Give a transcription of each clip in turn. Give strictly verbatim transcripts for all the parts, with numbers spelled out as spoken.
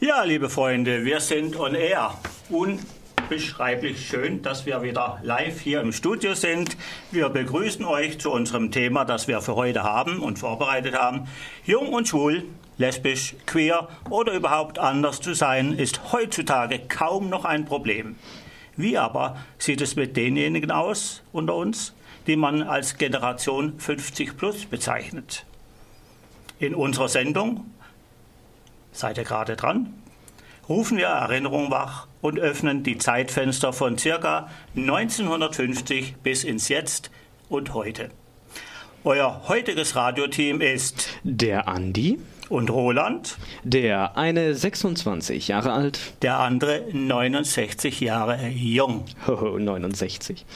Ja, liebe Freunde, wir sind on air. Unbeschreiblich schön, dass wir wieder live hier im Studio sind. Wir begrüßen euch zu unserem Thema, das wir für heute haben und vorbereitet haben. Jung und schwul, lesbisch, queer oder überhaupt anders zu sein, ist heutzutage kaum noch ein Problem. Wie aber sieht es mit denjenigen aus unter uns, die man als Generation fünfzig plus bezeichnet? In unserer Sendung, seid ihr gerade dran, rufen wir Erinnerung wach und öffnen die Zeitfenster von ca. neunzehnhundertfünfzig bis ins Jetzt und heute. Euer heutiges Radioteam ist der Andi und Roland, der eine sechsundzwanzig Jahre alt, der andere neunundsechzig Jahre jung. Hoho, neunundsechzig.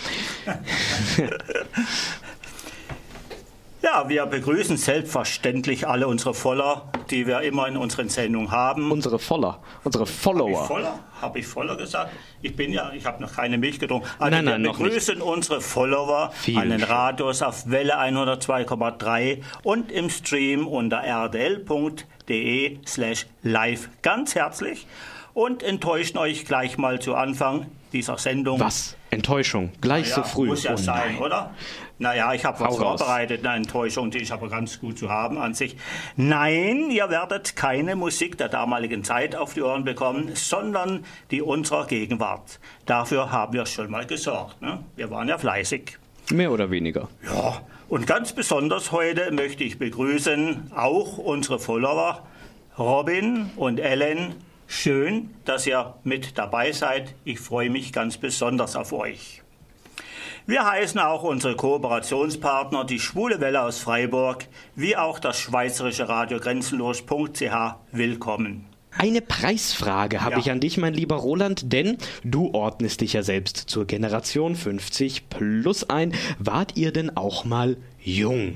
Ja, wir begrüßen selbstverständlich alle unsere Follower, die wir immer in unseren Sendungen haben. Unsere Follower, unsere Follower. Habe ich Voller? Habe ich Voller gesagt? Ich bin ja, ich habe noch keine Milch getrunken. Also nein, nein, wir noch begrüßen nicht. unsere Follower Vielen an den schön. Radios auf Welle hundertzwei Komma drei und im Stream unter r d l punkt d e slash live ganz herzlich und enttäuschen euch gleich mal zu Anfang dieser Sendung. Was? Enttäuschung? Gleich Ja, so früh? muss ja Oh sein, nein. oder? Naja, ich habe was Hau raus. vorbereitet, eine Enttäuschung, die ist aber ganz gut zu haben an sich. Nein, ihr werdet keine Musik der damaligen Zeit auf die Ohren bekommen, sondern die unserer Gegenwart. Dafür haben wir schon mal gesorgt. Ne? Wir waren ja fleißig. Mehr oder weniger. Ja, und ganz besonders heute möchte ich begrüßen auch unsere Follower Robin und Ellen. Schön, dass ihr mit dabei seid. Ich freue mich ganz besonders auf euch. Wir heißen auch unsere Kooperationspartner, die Schwule Welle aus Freiburg, wie auch das schweizerische Radio Grenzenlos punkt c h, willkommen. Eine Preisfrage habe Ja. ich an dich, mein lieber Roland, denn du ordnest dich ja selbst zur Generation fünfzig plus ein. Wart ihr denn auch mal jung?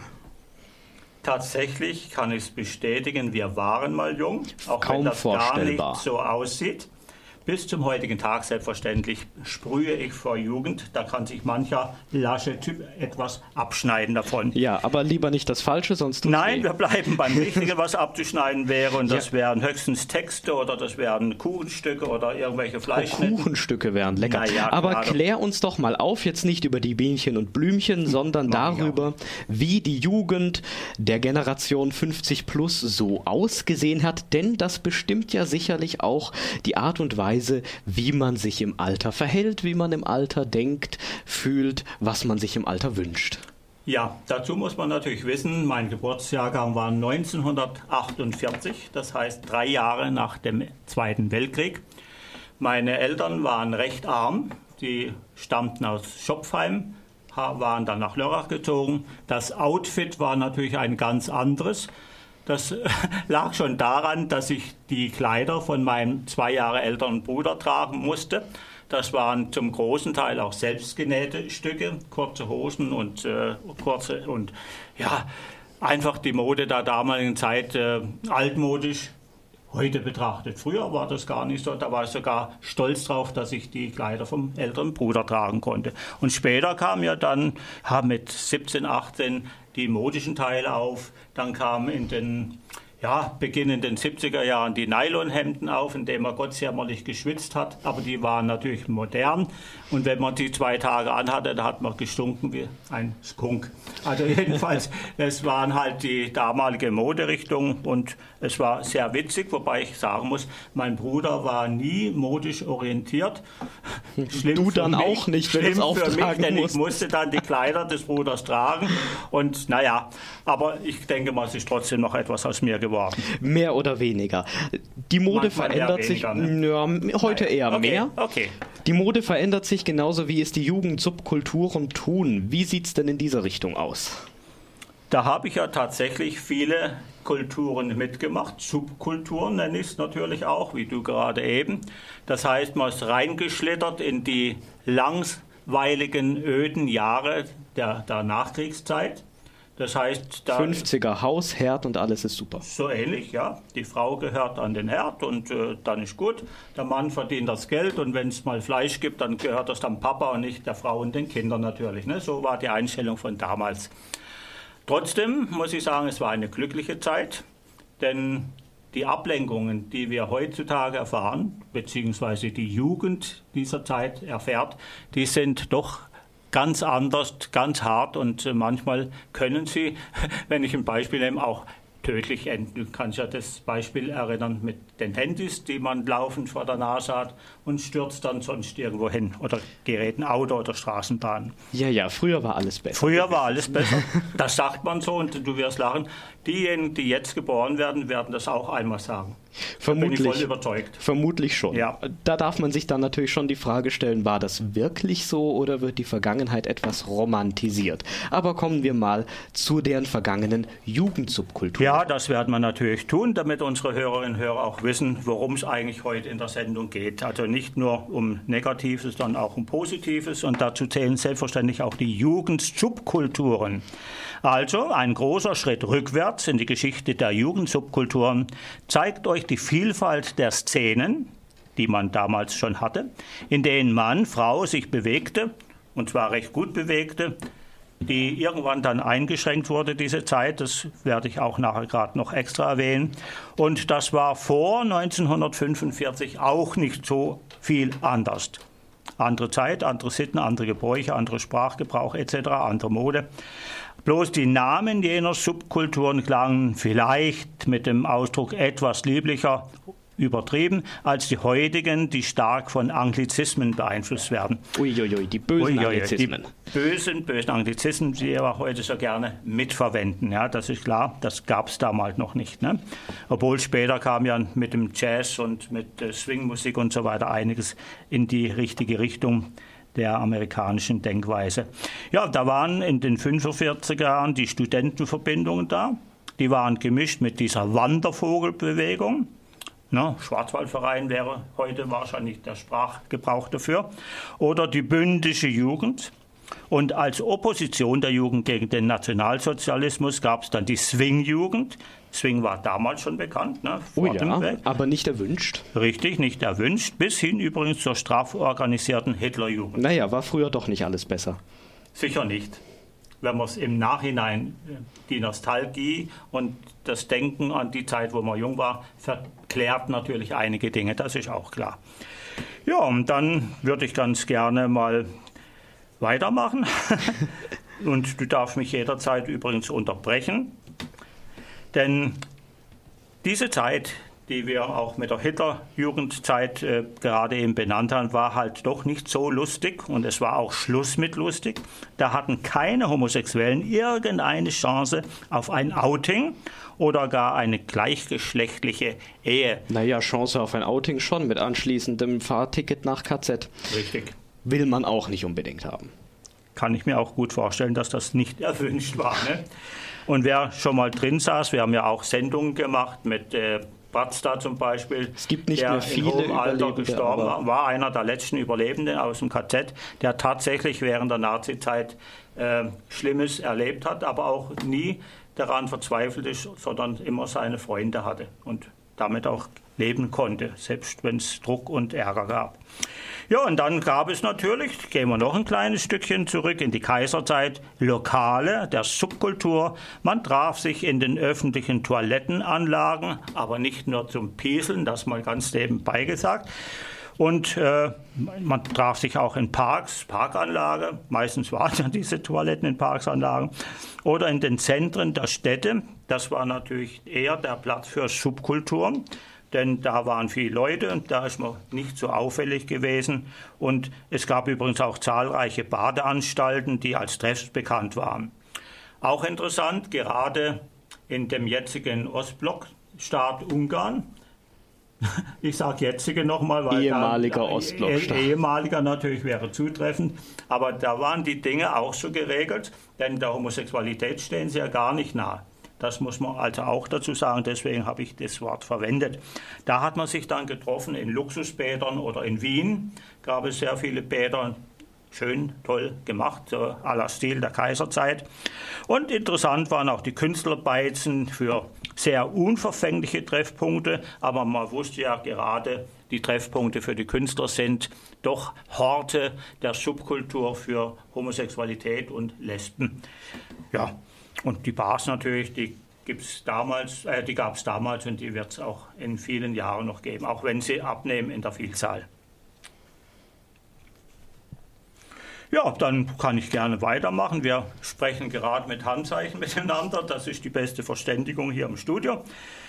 Tatsächlich kann ich es bestätigen, wir waren mal jung, auch Kaum wenn das gar vorstellbar. nicht so aussieht. Bis zum heutigen Tag selbstverständlich sprühe ich vor Jugend. Da kann sich mancher lasche Typ etwas abschneiden davon. Ja, aber lieber nicht das Falsche, sonst tut's Nein, weh. wir bleiben beim Richtigen, was abzuschneiden wäre. Und das Ja. wären höchstens Texte oder das wären Kuchenstücke oder irgendwelche Fleischschnitte. Kuchenstücke wären lecker. Na ja, Aber gerade. klär uns doch mal auf, jetzt nicht über die Bienchen und Blümchen, sondern Mach ich darüber, wie die Jugend der Generation fünfzig plus so ausgesehen hat. Denn das bestimmt ja sicherlich auch die Art und Weise, wie man sich im Alter verhält, wie man im Alter denkt, fühlt, was man sich im Alter wünscht. Ja, dazu muss man natürlich wissen, mein Geburtsjahrgang war neunzehnhundertachtundvierzig, das heißt drei Jahre nach dem Zweiten Weltkrieg. Meine Eltern waren recht arm, die stammten aus Schopfheim, ha- waren dann nach Lörrach gezogen. Das Outfit war natürlich ein ganz anderes. Das lag schon daran, dass ich die Kleider von meinem zwei Jahre älteren Bruder tragen musste. Das waren zum großen Teil auch selbstgenähte Stücke, kurze Hosen und äh, kurze und ja, einfach die Mode der damaligen Zeit äh, altmodisch heute betrachtet. Früher war das gar nicht so, da war ich sogar stolz drauf, dass ich die Kleider vom älteren Bruder tragen konnte. Und später kam ja dann ja, mit siebzehn, achtzehn die modischen Teile auf, dann kamen in den ja, beginnenden siebziger Jahren die Nylonhemden auf, in denen man gottsjämmerlich geschwitzt hat, aber die waren natürlich modern und wenn man die zwei Tage anhatte, da hat man gestunken wie ein Skunk. Also jedenfalls, es waren halt die damalige Moderichtung und es war sehr witzig, wobei ich sagen muss, mein Bruder war nie modisch orientiert. Schlimm Du für dann mich, auch nicht, wenn du es schlimm für mich, auftragen denn musst. ich musste dann die Kleider des Bruders tragen und naja, aber ich denke mal, es ist trotzdem noch etwas aus mir geworden. Mehr oder weniger. Die Mode Manchmal verändert eher sich, weniger, ne? ja, heute eher Okay, mehr. okay. Die Mode verändert sich genauso wie es die Jugendsubkulturen tun. Wie sieht es denn in dieser Richtung aus? Da habe ich ja tatsächlich viele Kulturen mitgemacht. Subkulturen nenne ich es natürlich auch, wie du gerade eben. Das heißt, man ist reingeschlittert in die langweiligen, öden Jahre der, der Nachkriegszeit. Das heißt, da fünfziger Haus, Herd und alles ist super. so ähnlich, ja. Die Frau gehört an den Herd und äh, dann ist gut. Der Mann verdient das Geld und wenn es mal Fleisch gibt, dann gehört das dem Papa und nicht der Frau und den Kindern natürlich. Ne? So war die Einstellung von damals. Trotzdem muss ich sagen, es war eine glückliche Zeit, denn die Ablenkungen, die wir heutzutage erfahren, beziehungsweise die Jugend dieser Zeit erfährt, die sind doch ganz anders, ganz hart und manchmal können sie, wenn ich ein Beispiel nehme, auch tödlich enden. Du kannst ja das Beispiel erinnern mit den Handys, die man laufend vor der Nase hat und stürzt dann sonst irgendwo hin oder gerät ein Auto oder Straßenbahn. Ja, ja, früher war alles besser. Früher war alles besser. Das sagt man so und du wirst lachen. Diejenigen, die jetzt geboren werden, werden das auch einmal sagen. Vermutlich, da bin ich voll überzeugt. Vermutlich schon. Ja. Da darf man sich dann natürlich schon die Frage stellen, war das wirklich so oder wird die Vergangenheit etwas romantisiert? Aber kommen wir mal zu deren vergangenen Jugendsubkultur. Ja, das werden wir natürlich tun, damit unsere Hörerinnen und Hörer auch wissen, worum es eigentlich heute in der Sendung geht. Also nicht nur um Negatives, sondern auch um Positives. Und dazu zählen selbstverständlich auch die Jugendsubkulturen. Also ein großer Schritt rückwärts in die Geschichte der Jugendsubkulturen zeigt euch die Vielfalt der Szenen, die man damals schon hatte, in denen Mann, Frau sich bewegte, und zwar recht gut bewegte, die irgendwann dann eingeschränkt wurde, diese Zeit. Das werde ich auch nachher gerade noch extra erwähnen. Und das war vor neunzehnhundertfünfundvierzig auch nicht so viel anders. Andere Zeit, andere Sitten, andere Gebräuche, andere Sprachgebrauch et cetera, andere Mode. Bloß die Namen jener Subkulturen klangen vielleicht mit dem Ausdruck etwas lieblicher, übertrieben, als die heutigen, die stark von Anglizismen beeinflusst werden. Uiuiui, die bösen Uiuiui, Anglizismen. Die bösen, bösen Anglizismen, die wir heute so gerne mitverwenden. Ja, das ist klar, das gab es damals noch nicht. Ne? Obwohl später kam ja mit dem Jazz und mit äh, Swingmusik und so weiter einiges in die richtige Richtung der amerikanischen Denkweise. Ja, da waren in den fünfundvierziger Jahren die Studentenverbindungen da. Die waren gemischt mit dieser Wandervogelbewegung. Na, Schwarzwaldverein wäre heute wahrscheinlich der Sprachgebrauch dafür. Oder die bündische Jugend. Und als Opposition der Jugend gegen den Nationalsozialismus gab es dann die Swing-Jugend. Swing war damals schon bekannt. Ne, oh ja, aber nicht erwünscht. Richtig, nicht erwünscht. Bis hin übrigens zur straforganisierten Hitlerjugend. Naja, war früher doch nicht alles besser. Sicher nicht. Wenn man es im Nachhinein, die Nostalgie und das Denken an die Zeit, wo man jung war, verklärt natürlich einige Dinge, das ist auch klar. Ja, und dann würde ich ganz gerne mal weitermachen. Und du darfst mich jederzeit übrigens unterbrechen. Denn diese Zeit, die wir auch mit der Hitlerjugendzeit äh, gerade eben benannt haben, war halt doch nicht so lustig und es war auch Schluss mit lustig. Da hatten keine Homosexuellen irgendeine Chance auf ein Outing oder gar eine gleichgeschlechtliche Ehe. Naja, Chance auf ein Outing schon mit anschließendem Fahrticket nach K Z. Richtig. Will man auch nicht unbedingt haben. Kann ich mir auch gut vorstellen, dass das nicht erwünscht war. Ne? Und wer schon mal drin saß, wir haben ja auch Sendungen gemacht mit äh, Bratzda zum Beispiel, es gibt nicht der mehr viele in hohem Alter Überlebende, gestorben war, war einer der letzten Überlebenden aus dem K Z, der tatsächlich während der Nazizeit äh, Schlimmes erlebt hat, aber auch nie daran verzweifelt ist, sondern immer seine Freunde hatte und damit auch leben konnte, selbst wenn es Druck und Ärger gab. Ja, und dann gab es natürlich, gehen wir noch ein kleines Stückchen zurück in die Kaiserzeit, Lokale der Subkultur. Man traf sich in den öffentlichen Toilettenanlagen, aber nicht nur zum Pieseln, das mal ganz nebenbei gesagt. Und äh, man traf sich auch in Parks, Parkanlage, meistens waren ja diese Toiletten in Parksanlagen, oder in den Zentren der Städte. Das war natürlich eher der Platz für Subkulturen. Denn da waren viele Leute und da ist man nicht so auffällig gewesen. Und es gab übrigens auch zahlreiche Badeanstalten, die als Treffs bekannt waren. Auch interessant, gerade in dem jetzigen Ostblockstaat Ungarn, ich sage jetzige nochmal, weil ehemaliger da, Ostblockstaat. Eh, ehemaliger natürlich wäre zutreffend, aber da waren die Dinge auch so geregelt, denn der Homosexualität stehen sie ja gar nicht nahe. Das muss man also auch dazu sagen, deswegen habe ich das Wort verwendet. Da hat man sich dann getroffen in Luxusbädern oder in Wien, gab es sehr viele Bäder, schön, toll gemacht, so à la Stil der Kaiserzeit. Und interessant waren auch die Künstlerbeizen für sehr unverfängliche Treffpunkte, aber man wusste ja gerade, die Treffpunkte für die Künstler sind doch Horte der Subkultur für Homosexualität und Lesben. Ja. Und die Bars natürlich, die gibt's damals, äh, die gab es damals und die wird es auch in vielen Jahren noch geben, auch wenn sie abnehmen in der Vielzahl. Ja, dann kann ich gerne weitermachen. Wir sprechen gerade mit Handzeichen miteinander. Das ist die beste Verständigung hier im Studio.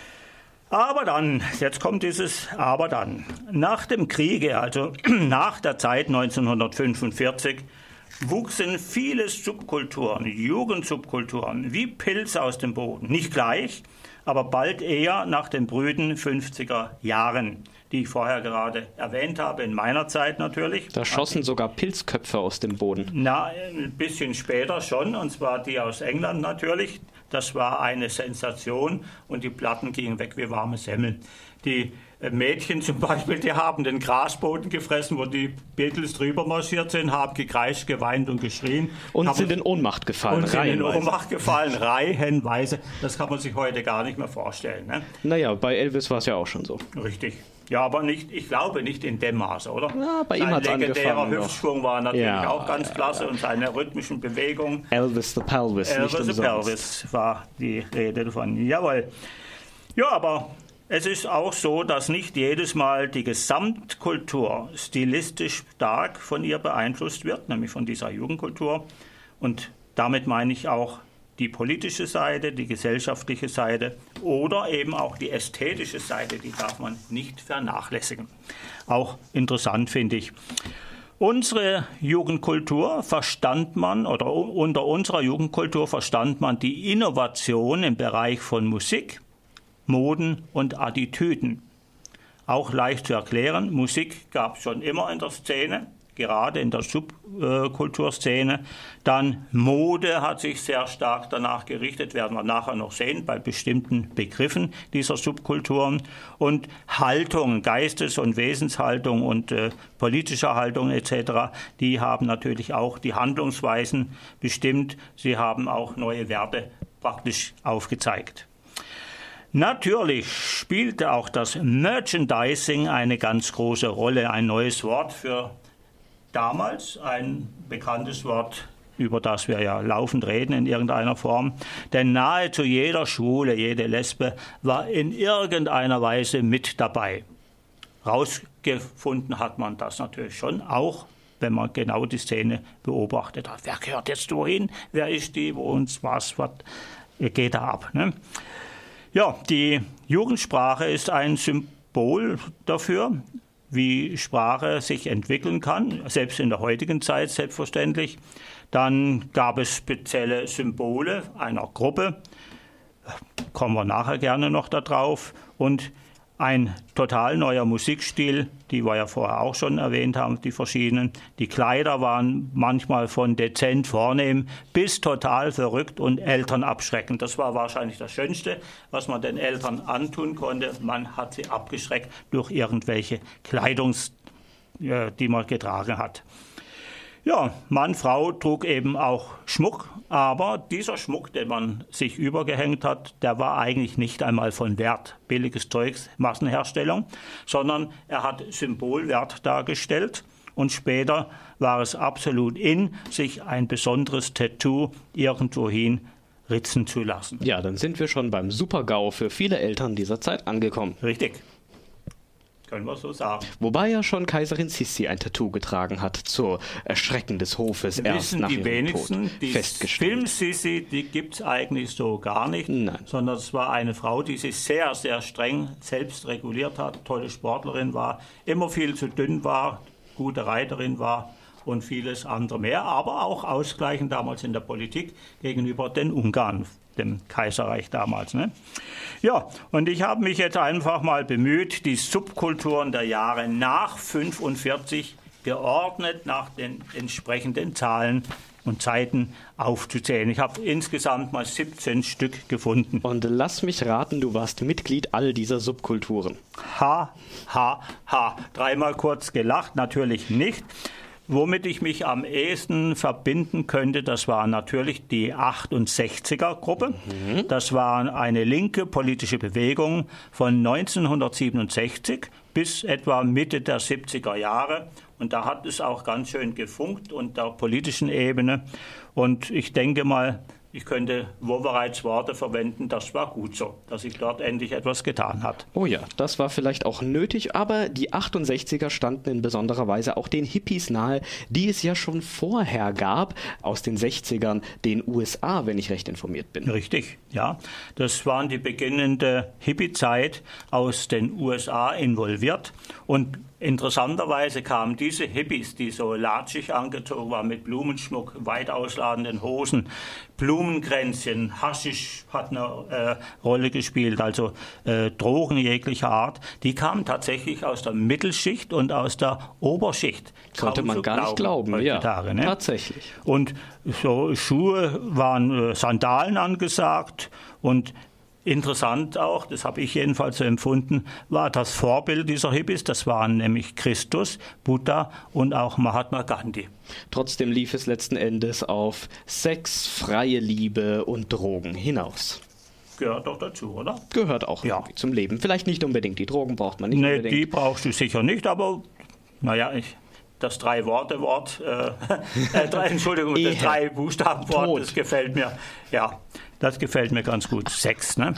Aber dann, jetzt kommt dieses Aber dann. Nach dem Kriege, also nach der Zeit neunzehnhundertfünfundvierzig, wuchsen viele Subkulturen, Jugendsubkulturen, wie Pilze aus dem Boden. Nicht gleich, aber bald eher nach den brüden fünfziger Jahren, die ich vorher gerade erwähnt habe, in meiner Zeit natürlich. Da schossen sogar Pilzköpfe aus dem Boden. Na, ein bisschen später schon, und zwar die aus England natürlich. Das war eine Sensation und die Platten gingen weg wie warme Semmeln. Die Mädchen zum Beispiel, die haben den Grasboden gefressen, wo die Beatles drüber marschiert sind, haben gekreischt, geweint und geschrien. Und haben sind in Ohnmacht gefallen, und sind in reihenweise. Ohnmacht gefallen, reihenweise. Das kann man sich heute gar nicht mehr vorstellen. Ne? Naja, bei Elvis war es ja auch schon so. Richtig. Ja, aber nicht, ich glaube nicht in dem Maße, oder? Ja, bei ihm Sein hat's legendärer angefangen Hüftschwung war natürlich Ja, auch ganz ja, klasse ja. und seine rhythmischen Bewegungen. Elvis the Pelvis, Elvis nicht the umsonst. Pelvis war die Rede davon. Jawohl. Ja, aber es ist auch so, dass nicht jedes Mal die Gesamtkultur stilistisch stark von ihr beeinflusst wird, nämlich von dieser Jugendkultur. Und damit meine ich auch die politische Seite, die gesellschaftliche Seite oder eben auch die ästhetische Seite, die darf man nicht vernachlässigen. Auch interessant finde ich. Unsere Jugendkultur verstand man, oder unter unserer Jugendkultur verstand man die Innovation im Bereich von Musik, Moden und Attitüden. Auch leicht zu erklären, Musik gab es schon immer in der Szene, gerade in der Subkulturszene. Dann Mode hat sich sehr stark danach gerichtet, werden wir nachher noch sehen, bei bestimmten Begriffen dieser Subkulturen. Und Haltung, Geistes- und Wesenshaltung und äh, politische Haltung et cetera, die haben natürlich auch die Handlungsweisen bestimmt. Sie haben auch neue Werte praktisch aufgezeigt. Natürlich spielte auch das Merchandising eine ganz große Rolle, ein neues Wort für damals, ein bekanntes Wort, über das wir ja laufend reden in irgendeiner Form. Denn nahezu jeder Schwule, jede Lesbe war in irgendeiner Weise mit dabei. Rausgefunden hat man das natürlich schon, auch wenn man genau die Szene beobachtet hat. Wer gehört jetzt wohin? Wer ist die? Wo uns was, was geht da ab? Ne? Ja, die Jugendsprache ist ein Symbol dafür, wie Sprache sich entwickeln kann, selbst in der heutigen Zeit selbstverständlich. Dann gab es spezielle Symbole einer Gruppe, kommen wir nachher gerne noch darauf, und ein total neuer Musikstil, die wir ja vorher auch schon erwähnt haben, die verschiedenen. Die Kleider waren manchmal von dezent vornehm bis total verrückt und Eltern abschreckend. Das war wahrscheinlich das Schönste, was man den Eltern antun konnte. Man hat sie abgeschreckt durch irgendwelche Kleidungs, die man getragen hat. Ja, Mann, Frau trug eben auch Schmuck, aber dieser Schmuck, den man sich übergehängt hat, der war eigentlich nicht einmal von Wert, billiges Zeugs, Massenherstellung, sondern er hat Symbolwert dargestellt und später war es absolut in, sich ein besonderes Tattoo irgendwohin ritzen zu lassen. Ja, dann sind wir schon beim Super-GAU für viele Eltern dieser Zeit angekommen. Richtig. Können wir so sagen. Wobei ja schon Kaiserin Sissi ein Tattoo getragen hat, zur Erschrecken des Hofes Wir erst wissen nach die ihrem wenigsten, Tod die festgestellt. Film Sissi, die gibt es eigentlich so gar nicht, Nein. sondern es war eine Frau, die sich sehr, sehr streng selbst reguliert hat, tolle Sportlerin war, immer viel zu dünn war, gute Reiterin war und vieles andere mehr, aber auch ausgleichend damals in der Politik gegenüber den Ungarn, dem Kaiserreich damals. Ne? Ja, und ich habe mich jetzt einfach mal bemüht, die Subkulturen der Jahre nach fünfundvierzig geordnet nach den entsprechenden Zahlen und Zeiten aufzuzählen. Ich habe insgesamt mal siebzehn Stück gefunden. Und lass mich raten, du warst Mitglied all dieser Subkulturen. Ha, ha, ha. Dreimal kurz gelacht, natürlich nicht. Womit ich mich am ehesten verbinden könnte, das war natürlich die achtundsechziger-Gruppe. Mhm. Das war eine linke politische Bewegung von neunzehnhundertsiebenundsechzig bis etwa Mitte der siebziger Jahre. Und da hat es auch ganz schön gefunkt unter der politischen Ebene. Und ich denke mal, ich könnte Wowereits Worte verwenden, das war gut so, dass sich dort endlich etwas getan hat. Oh ja, das war vielleicht auch nötig, aber die achtundsechziger standen in besonderer Weise auch den Hippies nahe, die es ja schon vorher gab, aus den sechzigern, den U S A, wenn ich recht informiert bin. Richtig, ja. Das waren die beginnende Hippie-Zeit aus den U S A involviert und interessanterweise kamen diese Hippies, die so latschig angezogen waren, mit Blumenschmuck, weit ausladenden Hosen, Blumenkränzchen, Haschisch hat eine äh, Rolle gespielt, also äh, Drogen jeglicher Art, die kamen tatsächlich aus der Mittelschicht und aus der Oberschicht. Konnte man gar nicht glauben, ja, ne? Tatsächlich. Und so Schuhe waren äh, Sandalen angesagt und interessant auch, das habe ich jedenfalls so empfunden, war das Vorbild dieser Hippies, das waren nämlich Christus, Buddha und auch Mahatma Gandhi. Trotzdem lief es letzten Endes auf Sex, freie Liebe und Drogen hinaus. Gehört doch dazu, oder? Gehört auch ja. zum Leben. Vielleicht nicht unbedingt, die Drogen braucht man nicht nee, unbedingt. Die brauchst du sicher nicht, aber naja, ich... Das Drei-Worte-Wort, äh, äh, drei, Entschuldigung, das Drei-Buchstaben-Wort, das gefällt mir, ja, das gefällt mir ganz gut. Sex, ne?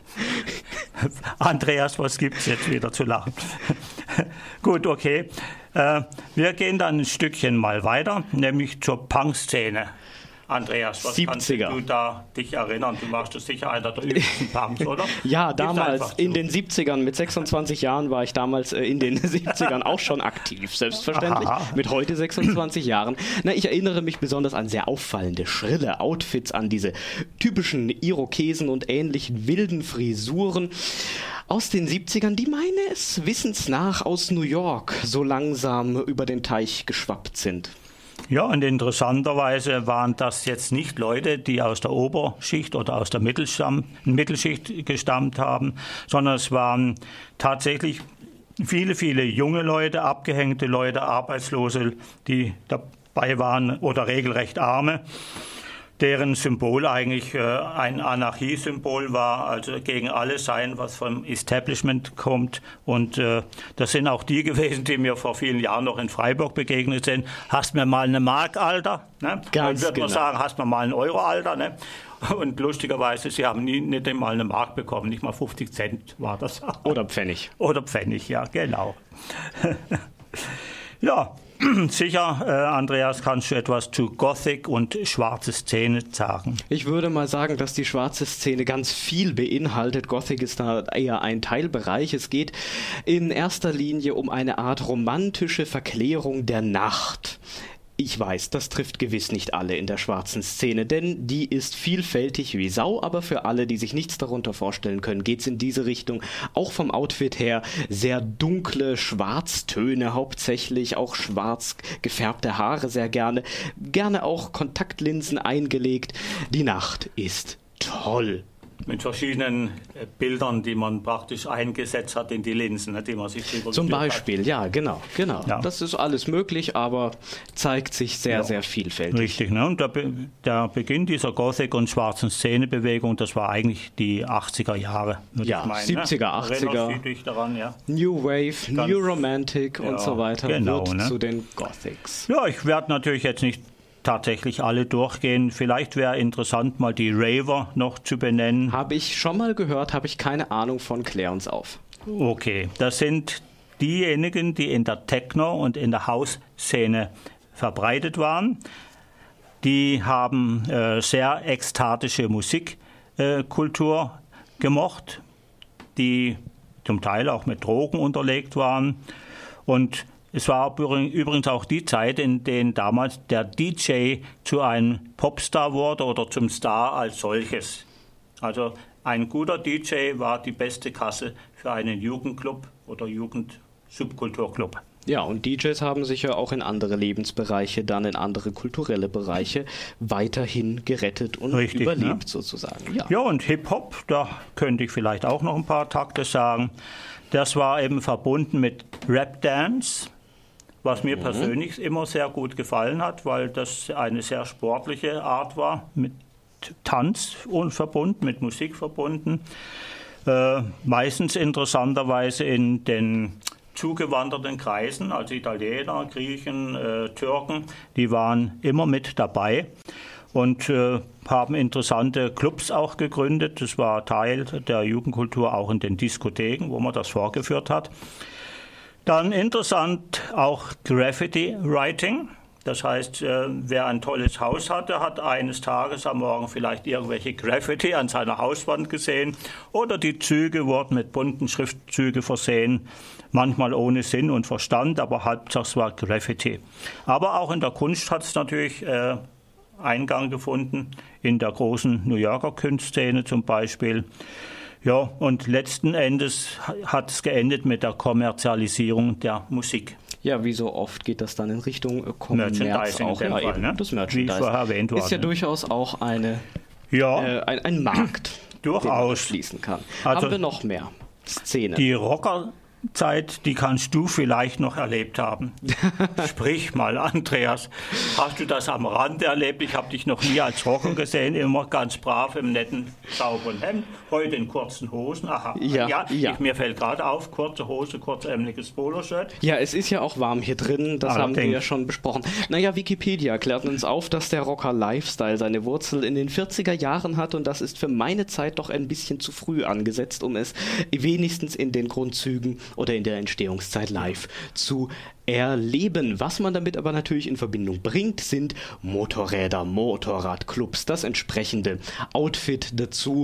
Andreas, was gibt's jetzt wieder zu lachen? Gut, okay. Äh, wir gehen dann ein Stückchen mal weiter, nämlich zur Punk-Szene. Andreas, was siebziger. Kannst du da dich erinnern? Du machst das sicher einer der üblichen Punks, oder? Ja, damals in den siebzigern, mit sechsundzwanzig Jahren war ich damals äh, in den siebzigern auch schon aktiv, selbstverständlich, Aha. mit heute sechsundzwanzig Jahren. Na, ich erinnere mich besonders an sehr auffallende, schrille Outfits, an diese typischen Irokesen und ähnlichen wilden Frisuren aus den siebzigern, die meines Wissens nach aus New York so langsam über den Teich geschwappt sind. Ja, und interessanterweise waren das jetzt nicht Leute, die aus der Oberschicht oder aus der Mittelstamm, Mittelschicht gestammt haben, sondern es waren tatsächlich viele, viele junge Leute, abgehängte Leute, Arbeitslose, die dabei waren oder regelrecht Arme, deren Symbol eigentlich äh, ein Anarchiesymbol war, also gegen alles sein, was vom Establishment kommt. Und äh, das sind auch die gewesen, die mir vor vielen Jahren noch in Freiburg begegnet sind. Hast mir mal eine Mark, Alter? Ne? Ganz Dann würde genau. man sagen, hast mir mal einen Euro, Alter? Ne? Und lustigerweise, sie haben nie nicht einmal eine Mark bekommen, nicht mal fünfzig Cent war das. Oder Pfennig. Oder Pfennig, ja, genau. Ja. Sicher, äh, Andreas, kannst du etwas zu Gothic und schwarze Szene sagen? Ich würde mal sagen, dass die schwarze Szene ganz viel beinhaltet. Gothic ist da eher ein Teilbereich. Es geht in erster Linie um eine Art romantische Verklärung der Nacht. Ich weiß, das trifft gewiss nicht alle in der schwarzen Szene, denn die ist vielfältig wie Sau, aber für alle, die sich nichts darunter vorstellen können, geht's in diese Richtung. Auch vom Outfit her sehr dunkle Schwarztöne hauptsächlich, auch schwarz gefärbte Haare sehr gerne, gerne auch Kontaktlinsen eingelegt. Die Nacht ist toll. Mit verschiedenen äh, Bildern, die man praktisch eingesetzt hat in die Linsen, die man sich drüber Zum geführt Beispiel, hat. ja, genau, genau. Ja. Das ist alles möglich, aber zeigt sich sehr, ja. sehr vielfältig. Richtig, ne? Und der, Be- der Beginn dieser Gothic- und schwarzen Szenebewegung, das war eigentlich die achtziger Jahre, würde Ja, ich meinen. siebziger, ne? achtziger. Erinnerst du dich daran, ja? New Wave, Ganz, New Romantic ja, und so weiter genau, wird ne? zu den Gothics. Ja, ich werde natürlich jetzt nicht tatsächlich alle durchgehen. Vielleicht wäre interessant, mal die Raver noch zu benennen. Habe ich schon mal gehört, habe ich keine Ahnung von, klär uns auf. Okay, das sind diejenigen, die in der Techno- und in der House-Szene verbreitet waren. Die haben äh, sehr ekstatische Musikkultur äh, gemocht, die zum Teil auch mit Drogen unterlegt waren. Und es war übrigens auch die Zeit, in der damals der D J zu einem Popstar wurde oder zum Star als solches. Also ein guter D J war die beste Kasse für einen Jugendclub oder Jugendsubkulturclub. Ja, und D Js haben sich ja auch in andere Lebensbereiche, dann in andere kulturelle Bereiche weiterhin gerettet und Richtig, überlebt, ne? sozusagen. Ja. Ja, und Hip-Hop, da könnte ich vielleicht auch noch ein paar Takte sagen. Das war eben verbunden mit Rap-Dance, was mir mhm. persönlich immer sehr gut gefallen hat, weil das eine sehr sportliche Art war, mit Tanz und verbunden, mit Musik verbunden. Äh, meistens interessanterweise in den zugewanderten Kreisen, also Italiener, Griechen, äh, Türken, die waren immer mit dabei. und äh, haben interessante Clubs auch gegründet. Das war Teil der Jugendkultur auch in den Diskotheken, wo man das vorgeführt hat. Dann interessant auch Graffiti Writing. Das heißt, äh, wer ein tolles Haus hatte, hat eines Tages am Morgen vielleicht irgendwelche Graffiti an seiner Hauswand gesehen oder die Züge wurden mit bunten Schriftzügen versehen, manchmal ohne Sinn und Verstand, aber Hauptsache es war Graffiti. Aber auch in der Kunst hat es natürlich äh, Eingang gefunden, in der großen New Yorker Kunstszene zum Beispiel. Ja, und letzten Endes hat es geendet mit der Kommerzialisierung der Musik. Ja, wie so oft geht das dann in Richtung Kommerz Merchandising auch. Ja, Fall, eben, ne? Das Merchandising wie vorher erwähnt worden, ist ja ne? durchaus auch eine, ja. äh, ein, ein Markt, durchaus. den man schließen kann. Also haben wir noch mehr Szenen? Die Rocker Zeit, die kannst du vielleicht noch erlebt haben. Sprich mal, Andreas, hast du das am Rand erlebt? Ich habe dich noch nie als Rocker gesehen, immer ganz brav im netten, sauberen Hemd, heute in kurzen Hosen. Aha, ja, ja, ja. Ich, mir fällt gerade auf, kurze Hose, kurzärmeliges Poloshirt. Ja, es ist ja auch warm hier drin, das Allerdings. haben wir ja schon besprochen. Naja, Wikipedia klärt uns auf, dass der Rocker-Lifestyle seine Wurzel in den vierziger Jahren hat und das ist für meine Zeit doch ein bisschen zu früh angesetzt, um es wenigstens in den Grundzügen oder in der Entstehungszeit live zu erleben. Was man damit aber natürlich in Verbindung bringt, sind Motorräder, Motorradclubs, das entsprechende Outfit dazu,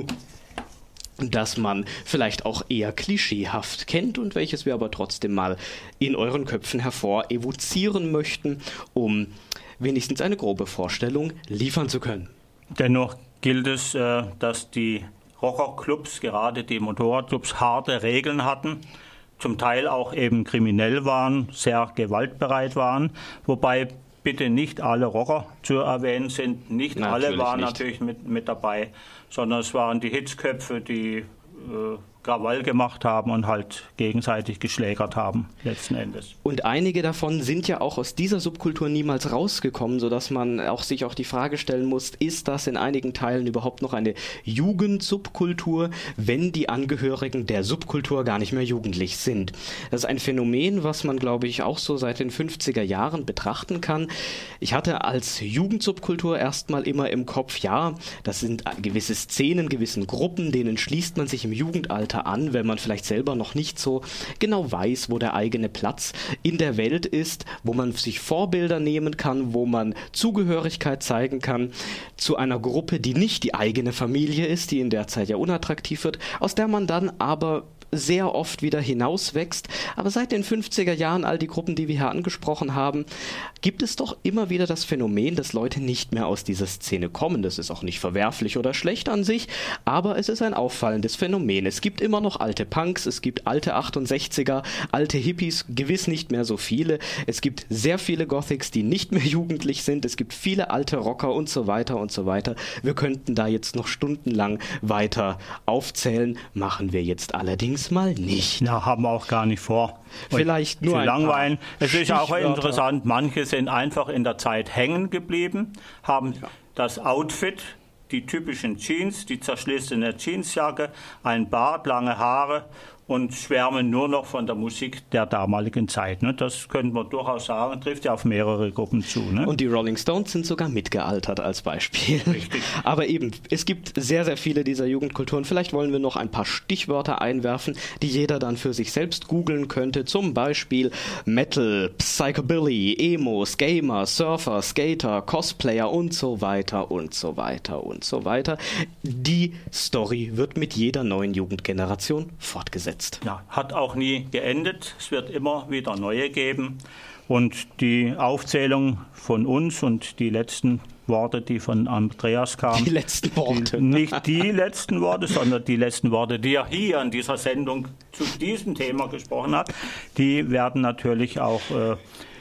das man vielleicht auch eher klischeehaft kennt und welches wir aber trotzdem mal in euren Köpfen hervor evozieren möchten, um wenigstens eine grobe Vorstellung liefern zu können. Dennoch gilt es, dass die Rockerclubs, gerade die Motorradclubs, harte Regeln hatten, zum Teil auch eben kriminell waren, sehr gewaltbereit waren, wobei bitte nicht alle Rocker zu erwähnen sind. Nicht natürlich alle waren nicht. natürlich mit, mit dabei, sondern es waren die Hitzköpfe, die äh, Krawall gemacht haben und halt gegenseitig geschlägert haben, letzten Endes. Und einige davon sind ja auch aus dieser Subkultur niemals rausgekommen, sodass man auch sich auch die Frage stellen muss, ist das in einigen Teilen überhaupt noch eine Jugendsubkultur, wenn die Angehörigen der Subkultur gar nicht mehr jugendlich sind? Das ist ein Phänomen, was man, glaube ich, auch so seit den fünfziger Jahren betrachten kann. Ich hatte als Jugendsubkultur erstmal immer im Kopf, ja, das sind gewisse Szenen, gewissen Gruppen, denen schließt man sich im Jugendalter an, wenn man vielleicht selber noch nicht so genau weiß, wo der eigene Platz in der Welt ist, wo man sich Vorbilder nehmen kann, wo man Zugehörigkeit zeigen kann zu einer Gruppe, die nicht die eigene Familie ist, die in der Zeit ja unattraktiv wird, aus der man dann aber sehr oft wieder hinauswächst. Aber seit den fünfziger Jahren, all die Gruppen, die wir hier angesprochen haben, gibt es doch immer wieder das Phänomen, dass Leute nicht mehr aus dieser Szene kommen. Das ist auch nicht verwerflich oder schlecht an sich, aber es ist ein auffallendes Phänomen. Es gibt immer noch alte Punks, es gibt alte achtundsechziger, alte Hippies, gewiss nicht mehr so viele. Es gibt sehr viele Gothics, die nicht mehr jugendlich sind. Es gibt viele alte Rocker und so weiter und so weiter. Wir könnten da jetzt noch stundenlang weiter aufzählen, machen wir jetzt allerdings mal nicht. Na, haben wir auch gar nicht vor. Vielleicht nur zu ein langweilen. Es ist auch Stichwörter. interessant, manche sind einfach in der Zeit hängen geblieben, haben ja. das Outfit, die typischen Jeans, die zerschlissene Jeansjacke, ein Bart, lange Haare und schwärmen nur noch von der Musik der damaligen Zeit. Ne? Das könnte man durchaus sagen, trifft ja auf mehrere Gruppen zu. Ne? Und die Rolling Stones sind sogar mitgealtert als Beispiel. Richtig. Aber eben, es gibt sehr, sehr viele dieser Jugendkulturen. Vielleicht wollen wir noch ein paar Stichwörter einwerfen, die jeder dann für sich selbst googeln könnte. Zum Beispiel Metal, Psychobilly, Emos, Gamer, Surfer, Skater, Cosplayer und so weiter und so weiter und so weiter. Die Story wird mit jeder neuen Jugendgeneration fortgesetzt. Ja, hat auch nie geendet. Es wird immer wieder neue geben. Und die Aufzählung von uns und die letzten Worte, die von Andreas kamen. Die letzten Worte. Die, nicht die letzten Worte, sondern die letzten Worte, die er hier in dieser Sendung zu diesem Thema gesprochen hat, die werden natürlich auch... Äh,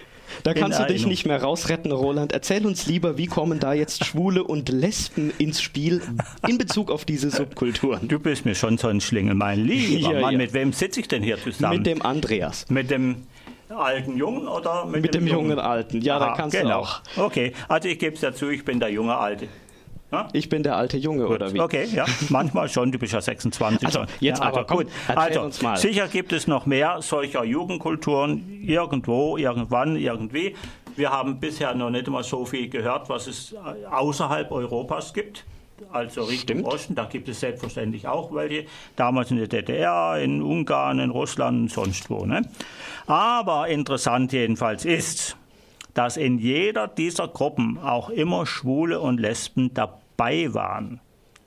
Da kannst du dich nicht mehr rausretten, Roland. Erzähl uns lieber, wie kommen da jetzt Schwule und Lesben ins Spiel in Bezug auf diese Subkulturen? Du bist mir schon so ein Schlingel, mein lieber ja, Mann. ja. Mit wem sitze ich denn hier zusammen? Mit dem Andreas. Mit dem alten Jungen oder mit, mit dem, dem jungen, jungen Alten? Ja, Aha, da kannst genau. du auch. Okay, also ich gebe es dazu, ich bin der junge Alte. Ja? Ich bin der alte Junge, gut. Oder wie? Okay, ja, manchmal schon, du bist ja sechsundzwanzig. Also, jetzt ja, also, aber, komm, gut. erzähl also, uns mal. Sicher gibt es noch mehr solcher Jugendkulturen, irgendwo, irgendwann, irgendwie. Wir haben bisher noch nicht mal so viel gehört, was es außerhalb Europas gibt. Also Richtung Stimmt. Osten, da gibt es selbstverständlich auch welche. Damals in der D D R, in Ungarn, in Russland und sonst wo. Ne? Aber interessant jedenfalls ist, dass in jeder dieser Gruppen auch immer Schwule und Lesben dabei waren.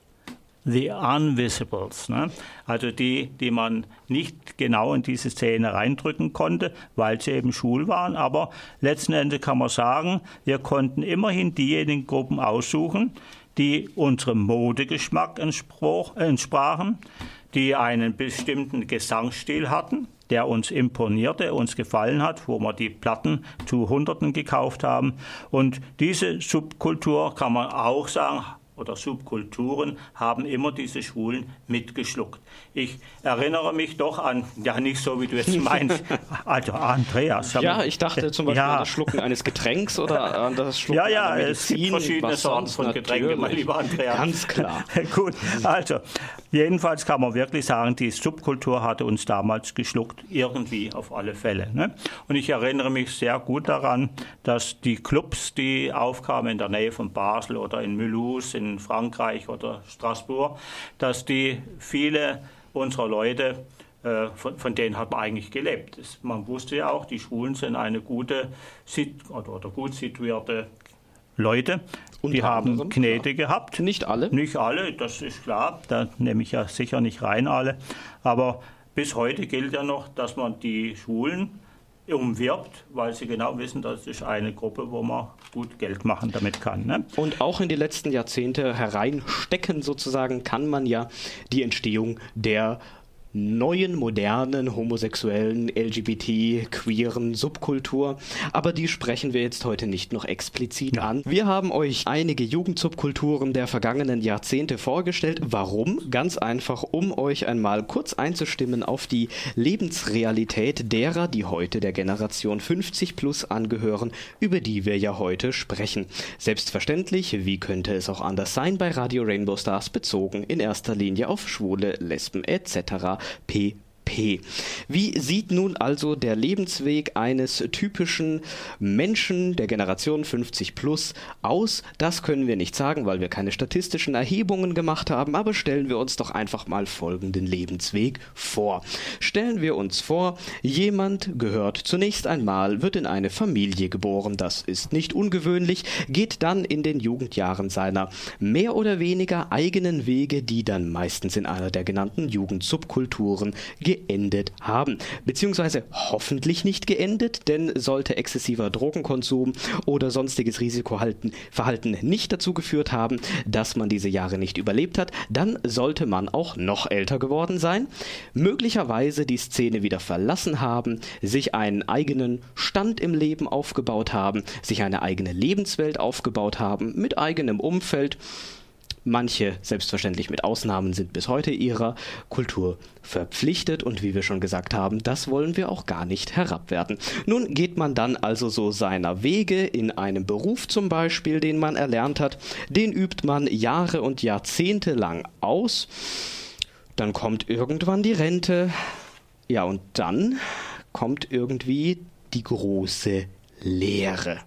The Unvisibles, ne? Also die, die man nicht genau in diese Szene reindrücken konnte, weil sie eben schwul waren. Aber letzten Endes kann man sagen, wir konnten immerhin diejenigen Gruppen aussuchen, die unserem Modegeschmack entsprachen, die einen bestimmten Gesangsstil hatten, der uns imponierte, uns gefallen hat, wo wir die Platten zu Hunderten gekauft haben. Und diese Subkultur, kann man auch sagen, oder Subkulturen haben immer diese Schwulen mitgeschluckt. Ich erinnere mich doch an, ja nicht so wie du jetzt meinst, also Andreas. Ja, ich dachte zum Beispiel ja. an das Schlucken eines Getränks oder an das Schlucken ja, ja, einer Medizin. Es gibt verschiedene Sorten von Getränken, mein lieber Andreas. Ganz klar. Gut, also jedenfalls kann man wirklich sagen, die Subkultur hatte uns damals geschluckt, irgendwie auf alle Fälle. Ne? Und ich erinnere mich sehr gut daran, dass die Clubs, die aufkamen in der Nähe von Basel oder in Mulhouse, in in Frankreich oder Straßburg, dass die viele unserer Leute, äh, von, von denen hat man eigentlich gelebt. Das, man wusste ja auch, die Schwulen sind eine gute oder, oder gut situierte Leute. Unter die haben anderem, Knete klar. gehabt. Nicht alle? Nicht alle, das ist klar. Da nehme ich ja sicher nicht rein alle. Aber bis heute gilt ja noch, dass man die Schwulen umwirbt, weil sie genau wissen, das ist eine Gruppe, wo man gut Geld machen damit kann. Ne? Und auch in die letzten Jahrzehnte hereinstecken sozusagen kann man ja die Entstehung der neuen, modernen, homosexuellen, L G B T, queeren Subkultur. Aber die sprechen wir jetzt heute nicht noch explizit ja. an. Wir haben euch einige Jugendsubkulturen der vergangenen Jahrzehnte vorgestellt. Warum? Ganz einfach, um euch einmal kurz einzustimmen auf die Lebensrealität derer, die heute der Generation fünfzig plus angehören, über die wir ja heute sprechen. Selbstverständlich, wie könnte es auch anders sein, bei Radio Rainbow Stars bezogen in erster Linie auf Schwule, Lesben et cetera pp. Wie sieht nun also der Lebensweg eines typischen Menschen der Generation fünfzig plus aus? Das können wir nicht sagen, weil wir keine statistischen Erhebungen gemacht haben, aber stellen wir uns doch einfach mal folgenden Lebensweg vor. Stellen wir uns vor, jemand gehört zunächst einmal, wird in eine Familie geboren, das ist nicht ungewöhnlich, geht dann in den Jugendjahren seiner mehr oder weniger eigenen Wege, die dann meistens in einer der genannten Jugendsubkulturen geendet haben. Beziehungsweise hoffentlich nicht geendet, denn sollte exzessiver Drogenkonsum oder sonstiges Risikoverhalten nicht dazu geführt haben, dass man diese Jahre nicht überlebt hat, dann sollte man auch noch älter geworden sein, möglicherweise die Szene wieder verlassen haben, sich einen eigenen Stand im Leben aufgebaut haben, sich eine eigene Lebenswelt aufgebaut haben, mit eigenem Umfeld. Manche, selbstverständlich mit Ausnahmen, sind bis heute ihrer Kultur verpflichtet und wie wir schon gesagt haben, das wollen wir auch gar nicht herabwerten. Nun geht man dann also so seiner Wege in einem Beruf zum Beispiel, den man erlernt hat, den übt man Jahre und Jahrzehnte lang aus, dann kommt irgendwann die Rente, ja und dann kommt irgendwie die große Leere.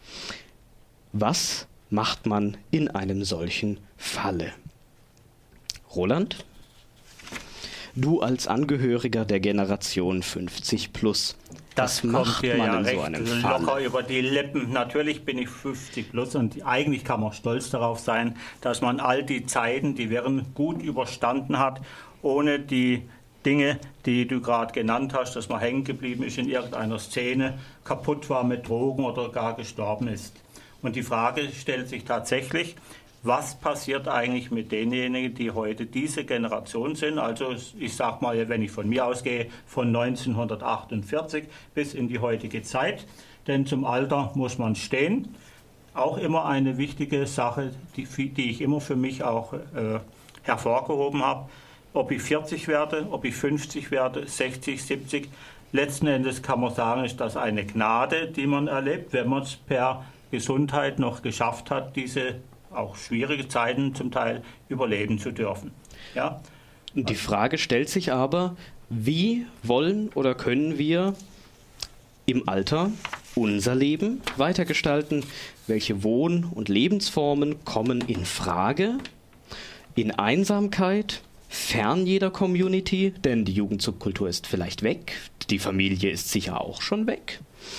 Was macht man in einem solchen Falle? Roland, du als Angehöriger der Generation fünfzig plus, das was macht kommt dir man ja in recht so einem locker Falle? über die Lippen. Natürlich bin ich fünfzig plus und eigentlich kann man stolz darauf sein, dass man all die Zeiten, die Wirren, gut überstanden hat, ohne die Dinge, die du gerade genannt hast, dass man hängen geblieben ist in irgendeiner Szene, kaputt war mit Drogen oder gar gestorben ist. Und die Frage stellt sich tatsächlich, was passiert eigentlich mit denjenigen, die heute diese Generation sind? Also ich sage mal, wenn ich von mir ausgehe, von neunzehnhundertachtundvierzig bis in die heutige Zeit. Denn zum Alter muss man stehen. Auch immer eine wichtige Sache, die, die ich immer für mich auch äh, hervorgehoben habe. Ob ich vierzig werde, ob ich fünfzig werde, sechzig, siebzig. Letzten Endes kann man sagen, ist das eine Gnade, die man erlebt, wenn man es per Gesundheit noch geschafft hat, diese auch schwierige Zeiten zum Teil überleben zu dürfen. Ja? Die Frage stellt sich aber, wie wollen oder können wir im Alter unser Leben weitergestalten? Welche Wohn- und Lebensformen kommen in Frage? In Einsamkeit, fern jeder Community, denn die Jugendsubkultur ist vielleicht weg, die Familie ist sicher auch schon weg.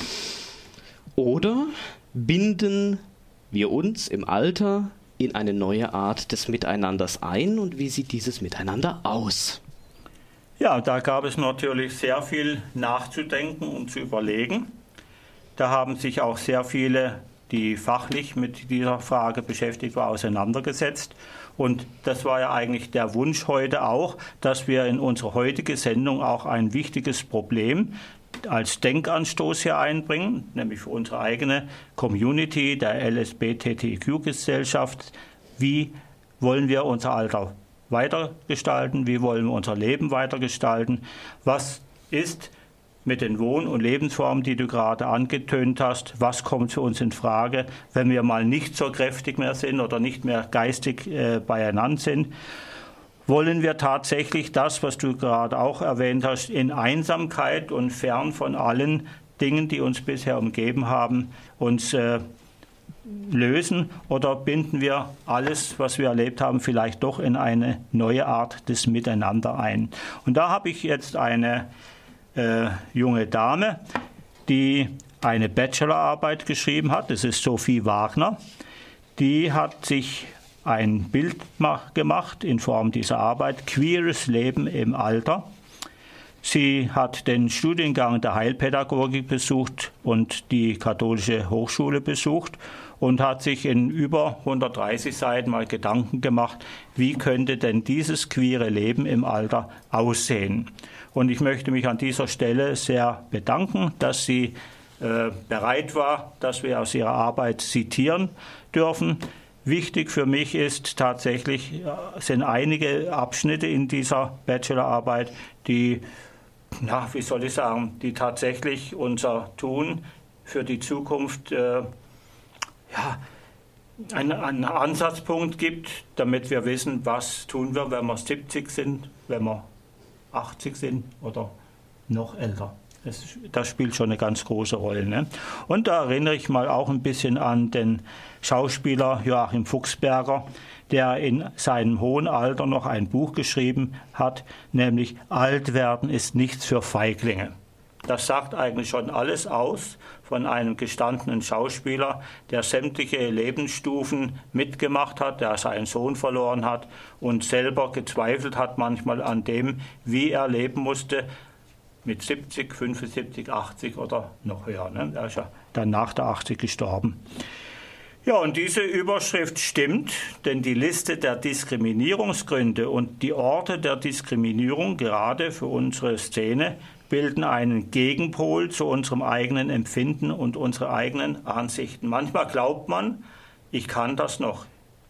Oder binden wir uns im Alter in eine neue Art des Miteinanders ein und wie sieht dieses Miteinander aus? Ja, da gab es natürlich sehr viel nachzudenken und zu überlegen. Da haben sich auch sehr viele, die fachlich mit dieser Frage beschäftigt waren, auseinandergesetzt. Und das war ja eigentlich der Wunsch heute auch, dass wir in unsere heutige Sendung auch ein wichtiges Problem als Denkanstoß hier einbringen, nämlich für unsere eigene Community der L S B T T I Q-Gesellschaft. Wie wollen wir unser Alter weitergestalten? Wie wollen wir unser Leben weitergestalten? Was ist mit den Wohn- und Lebensformen, die du gerade angetönt hast, was kommt für uns in Frage, wenn wir mal nicht so kräftig mehr sind oder nicht mehr geistig äh, beieinander sind? Wollen wir tatsächlich das, was du gerade auch erwähnt hast, in Einsamkeit und fern von allen Dingen, die uns bisher umgeben haben, uns äh, lösen? Oder binden wir alles, was wir erlebt haben, vielleicht doch in eine neue Art des Miteinander ein? Und da habe ich jetzt eine äh, junge Dame, die eine Bachelorarbeit geschrieben hat. Das ist Sophie Wagner. Die hat sich ein Bild gemacht in Form dieser Arbeit, Queeres Leben im Alter. Sie hat den Studiengang der Heilpädagogik besucht und die Katholische Hochschule besucht und hat sich in über hundertdreißig Seiten mal Gedanken gemacht, wie könnte denn dieses queere Leben im Alter aussehen. Und ich möchte mich an dieser Stelle sehr bedanken, dass sie äh, bereit war, dass wir aus ihrer Arbeit zitieren dürfen. Wichtig für mich ist tatsächlich, sind einige Abschnitte in dieser Bachelorarbeit, die, na, wie soll ich sagen, die tatsächlich unser Tun für die Zukunft äh, ja, einen, einen Ansatzpunkt gibt, damit wir wissen, was tun wir, wenn wir siebzig sind, wenn wir achtzig sind oder noch älter. Das, das spielt schon eine ganz große Rolle. Ne? Und da erinnere ich mal auch ein bisschen an den Schauspieler Joachim Fuchsberger, der in seinem hohen Alter noch ein Buch geschrieben hat, nämlich Alt werden ist nichts für Feiglinge. Das sagt eigentlich schon alles aus von einem gestandenen Schauspieler, der sämtliche Lebensstufen mitgemacht hat, der seinen Sohn verloren hat und selber gezweifelt hat manchmal an dem, wie er leben musste, mit siebzig, fünfundsiebzig, achtzig oder noch höher. Ne? Er ist ja dann nach der achtzig gestorben. Ja, und diese Überschrift stimmt, denn die Liste der Diskriminierungsgründe und die Orte der Diskriminierung, gerade für unsere Szene, bilden einen Gegenpol zu unserem eigenen Empfinden und unseren eigenen Ansichten. Manchmal glaubt man, ich kann das noch.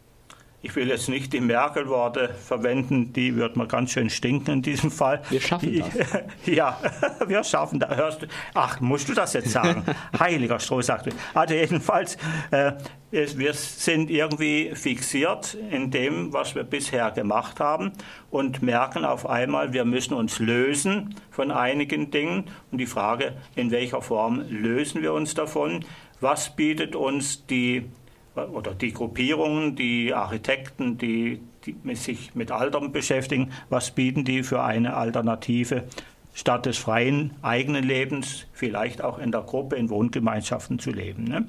Ich will jetzt nicht die Merkel-Worte verwenden, die wird man ganz schön stinken in diesem Fall. Wir schaffen das. Ja, wir schaffen das. Hörst du? Ach, musst du das jetzt sagen? Heiliger Stroh, sagte ich. Also jedenfalls, äh, wir sind irgendwie fixiert in dem, was wir bisher gemacht haben und merken auf einmal, wir müssen uns lösen von einigen Dingen. Und die Frage, in welcher Form lösen wir uns davon? Was bietet uns die oder die Gruppierungen, die Architekten, die, die sich mit Altern beschäftigen, was bieten die für eine Alternative, statt des freien eigenen Lebens, vielleicht auch in der Gruppe, in Wohngemeinschaften zu leben. Ne?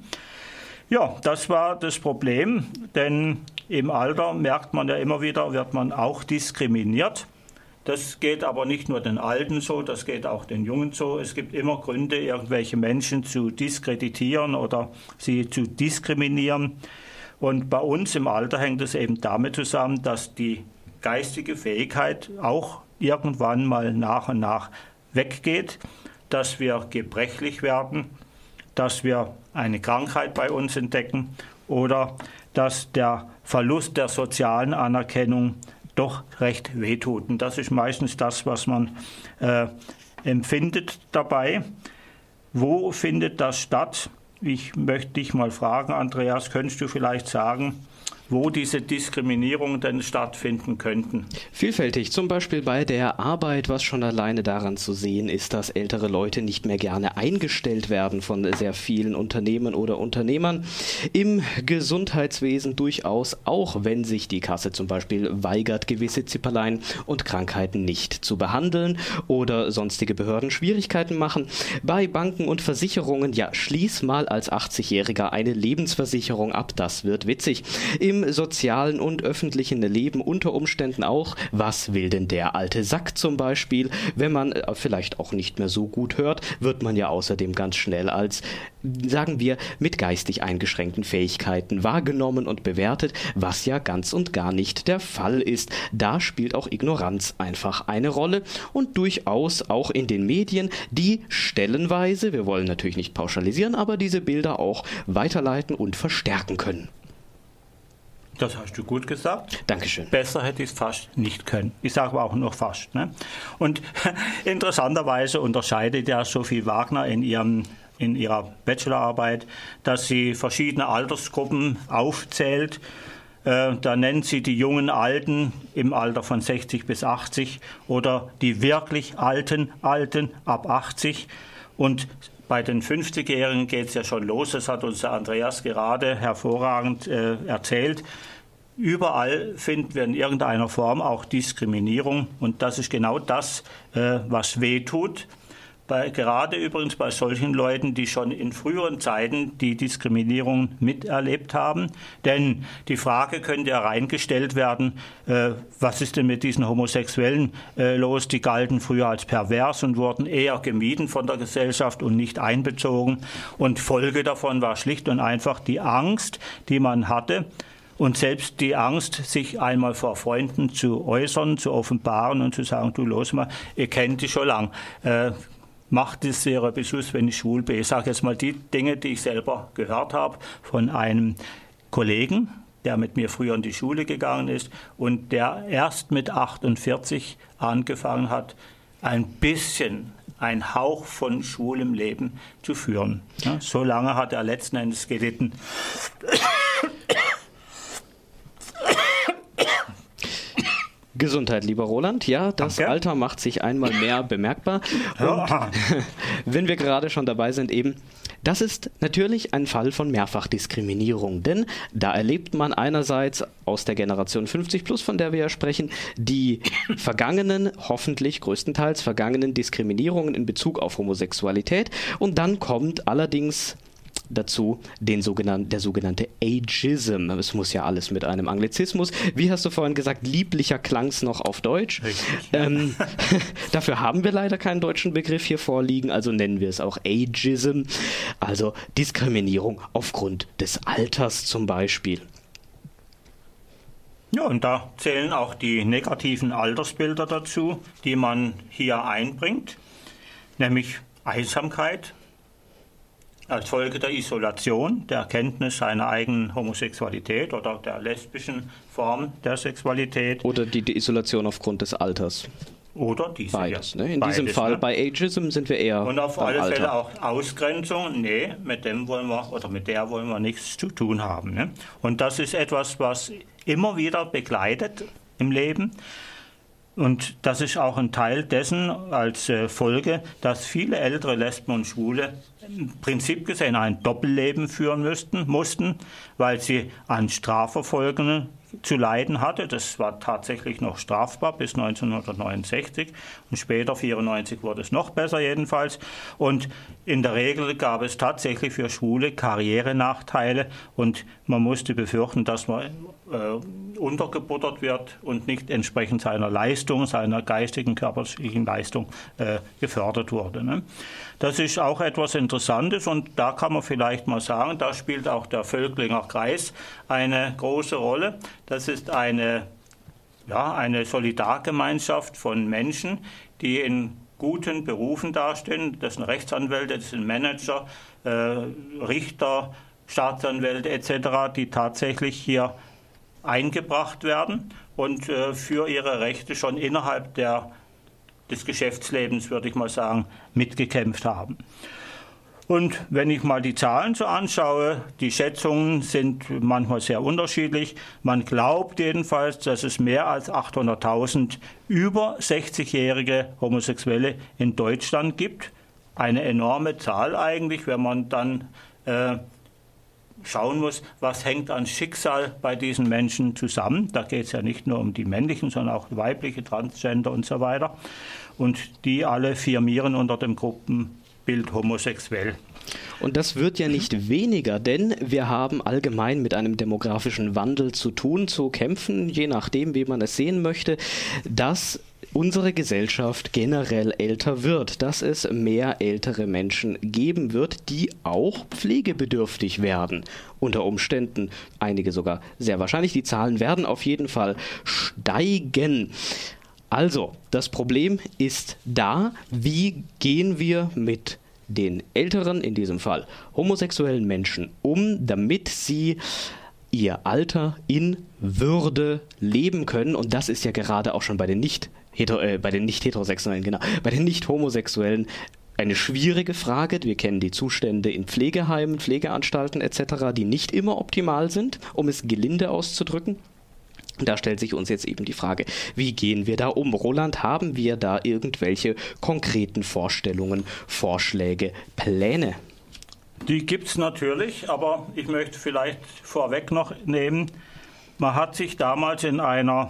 Ja, das war das Problem, denn im Alter merkt man ja immer wieder, wird man auch diskriminiert. Das geht aber nicht nur den Alten so, das geht auch den Jungen so. Es gibt immer Gründe, irgendwelche Menschen zu diskreditieren oder sie zu diskriminieren. Und bei uns im Alter hängt es eben damit zusammen, dass die geistige Fähigkeit auch irgendwann mal nach und nach weggeht, dass wir gebrechlich werden, dass wir eine Krankheit bei uns entdecken oder dass der Verlust der sozialen Anerkennung doch recht wehtut. Und das ist meistens das, was man äh, empfindet dabei. Wo findet das statt? Ich möchte dich mal fragen, Andreas, könntest du vielleicht sagen, wo diese Diskriminierungen denn stattfinden könnten. Vielfältig, zum Beispiel bei der Arbeit, was schon alleine daran zu sehen ist, dass ältere Leute nicht mehr gerne eingestellt werden von sehr vielen Unternehmen oder Unternehmern. Im Gesundheitswesen durchaus, auch wenn sich die Kasse zum Beispiel weigert, gewisse Zipperlein und Krankheiten nicht zu behandeln oder sonstige Behörden Schwierigkeiten machen. Bei Banken und Versicherungen, ja, schließ mal als achtzigjähriger eine Lebensversicherung ab, das wird witzig. Im sozialen und öffentlichen Leben unter Umständen auch, was will denn der alte Sack zum Beispiel? Wenn man vielleicht auch nicht mehr so gut hört, wird man ja außerdem ganz schnell als, sagen wir, mit geistig eingeschränkten Fähigkeiten wahrgenommen und bewertet, was ja ganz und gar nicht der Fall ist. Da spielt auch Ignoranz einfach eine Rolle und durchaus auch in den Medien, die stellenweise, wir wollen natürlich nicht pauschalisieren, aber diese Bilder auch weiterleiten und verstärken können. Das hast du gut gesagt. Dankeschön. Besser hätte ich es fast nicht können. Ich sage aber auch nur fast. Ne? Und interessanterweise unterscheidet ja Sophie Wagner in, ihrem, in ihrer Bachelorarbeit, dass sie verschiedene Altersgruppen aufzählt. Äh, da nennt sie die jungen Alten im Alter von sechzig bis achtzig oder die wirklich alten Alten ab achtzig. Und bei den fünfzigjährigen geht es ja schon los, das hat uns der Andreas gerade hervorragend äh, erzählt. Überall finden wir in irgendeiner Form auch Diskriminierung und das ist genau das, äh, was weh tut. Bei, gerade übrigens bei solchen Leuten, die schon in früheren Zeiten die Diskriminierung miterlebt haben. Denn die Frage könnte ja reingestellt werden, äh, was ist denn mit diesen Homosexuellen äh, los? Die galten früher als pervers und wurden eher gemieden von der Gesellschaft und nicht einbezogen. Und Folge davon war schlicht und einfach die Angst, die man hatte. Und selbst die Angst, sich einmal vor Freunden zu äußern, zu offenbaren und zu sagen, du los mal, ihr kennt die schon lang. Äh, Macht es ihre Beschluss, wenn ich schwul bin. Ich sage jetzt mal die Dinge, die ich selber gehört habe von einem Kollegen, der mit mir früher in die Schule gegangen ist und der erst mit achtundvierzig angefangen hat, ein bisschen, ein Hauch von schwulem Leben zu führen. Ja, so lange hat er letzten Endes gelitten. Gesundheit, lieber Roland. Ja, das Danke. Alter macht sich einmal mehr bemerkbar. Und Ja. wenn wir gerade schon dabei sind, eben, das ist natürlich ein Fall von Mehrfachdiskriminierung, denn da erlebt man einerseits aus der Generation fünfzig plus, von der wir ja sprechen, die vergangenen, hoffentlich größtenteils vergangenen Diskriminierungen in Bezug auf Homosexualität und dann kommt allerdings dazu den sogenannten, der sogenannte Ageism. Es muss ja alles mit einem Anglizismus. Wie hast du vorhin gesagt, lieblicher klang's noch auf Deutsch. Richtig, ja. Ähm, dafür haben wir leider keinen deutschen Begriff hier vorliegen, also nennen wir es auch Ageism, also Diskriminierung aufgrund des Alters zum Beispiel. Ja, und da zählen auch die negativen Altersbilder dazu, die man hier einbringt, nämlich Einsamkeit, als Folge der Isolation, der Erkenntnis seiner eigenen Homosexualität oder der lesbischen Form der Sexualität. Oder die, die Isolation aufgrund des Alters. Oder diese. Beides, ne? In Beides, diesem Fall, ne? bei Ageism sind wir eher Und auf beim alle Alter. Fälle auch Ausgrenzung. Nee, mit dem wollen wir oder mit der wollen wir nichts zu tun haben. Ne? Und das ist etwas, was immer wieder begleitet im Leben. Und das ist auch ein Teil dessen als äh, Folge, dass viele ältere Lesben und Schwule im Prinzip gesehen ein Doppelleben führen müssten, mussten, weil sie an Strafverfolgungen zu leiden hatte. Das war tatsächlich noch strafbar bis neunzehnhundertneunundsechzig und später, vierundneunzig, wurde es noch besser jedenfalls. Und in der Regel gab es tatsächlich für Schwule Karrierenachteile und man musste befürchten, dass man äh, untergebuttert wird und nicht entsprechend seiner Leistung, seiner geistigen, körperlichen Leistung äh, gefördert wurde. Ne? Das ist auch etwas Interessantes und da kann man vielleicht mal sagen, da spielt auch der Völklinger Kreis eine große Rolle. Das ist eine, ja, eine Solidargemeinschaft von Menschen, die in guten Berufen dastehen. Das sind Rechtsanwälte, das sind Manager, äh, Richter, Staatsanwälte et cetera, die tatsächlich hier eingebracht werden und äh, für ihre Rechte schon innerhalb der, des Geschäftslebens, würde ich mal sagen, mitgekämpft haben. Und wenn ich mal die Zahlen so anschaue, die Schätzungen sind manchmal sehr unterschiedlich. Man glaubt jedenfalls, dass es mehr als achthunderttausend über sechzigjährige Homosexuelle in Deutschland gibt. Eine enorme Zahl eigentlich, wenn man dann äh, schauen muss, was hängt an Schicksal bei diesen Menschen zusammen. Da geht es ja nicht nur um die männlichen, sondern auch weibliche, Transgender und so weiter. Und die alle firmieren unter dem Gruppenbild homosexuell. Und das wird ja nicht weniger, denn wir haben allgemein mit einem demografischen Wandel zu tun, zu kämpfen, je nachdem, wie man es sehen möchte, dass unsere Gesellschaft generell älter wird, dass es mehr ältere Menschen geben wird, die auch pflegebedürftig werden. Unter Umständen, einige sogar sehr wahrscheinlich, die Zahlen werden auf jeden Fall steigen. Also, das Problem ist da. Wie gehen wir mit den älteren, in diesem Fall homosexuellen Menschen um, damit sie ihr Alter in Würde leben können? Und das ist ja gerade auch schon bei den nicht hetero, äh, bei den nicht heterosexuellen, genau, bei den nicht homosexuellen eine schwierige Frage. Wir kennen die Zustände in Pflegeheimen, Pflegeanstalten et cetera, die nicht immer optimal sind, um es gelinde auszudrücken. Da stellt sich uns jetzt eben die Frage, wie gehen wir da um? Roland, haben wir da irgendwelche konkreten Vorstellungen, Vorschläge, Pläne? Die gibt es natürlich, aber ich möchte vielleicht vorweg noch nehmen, man hat sich damals in einer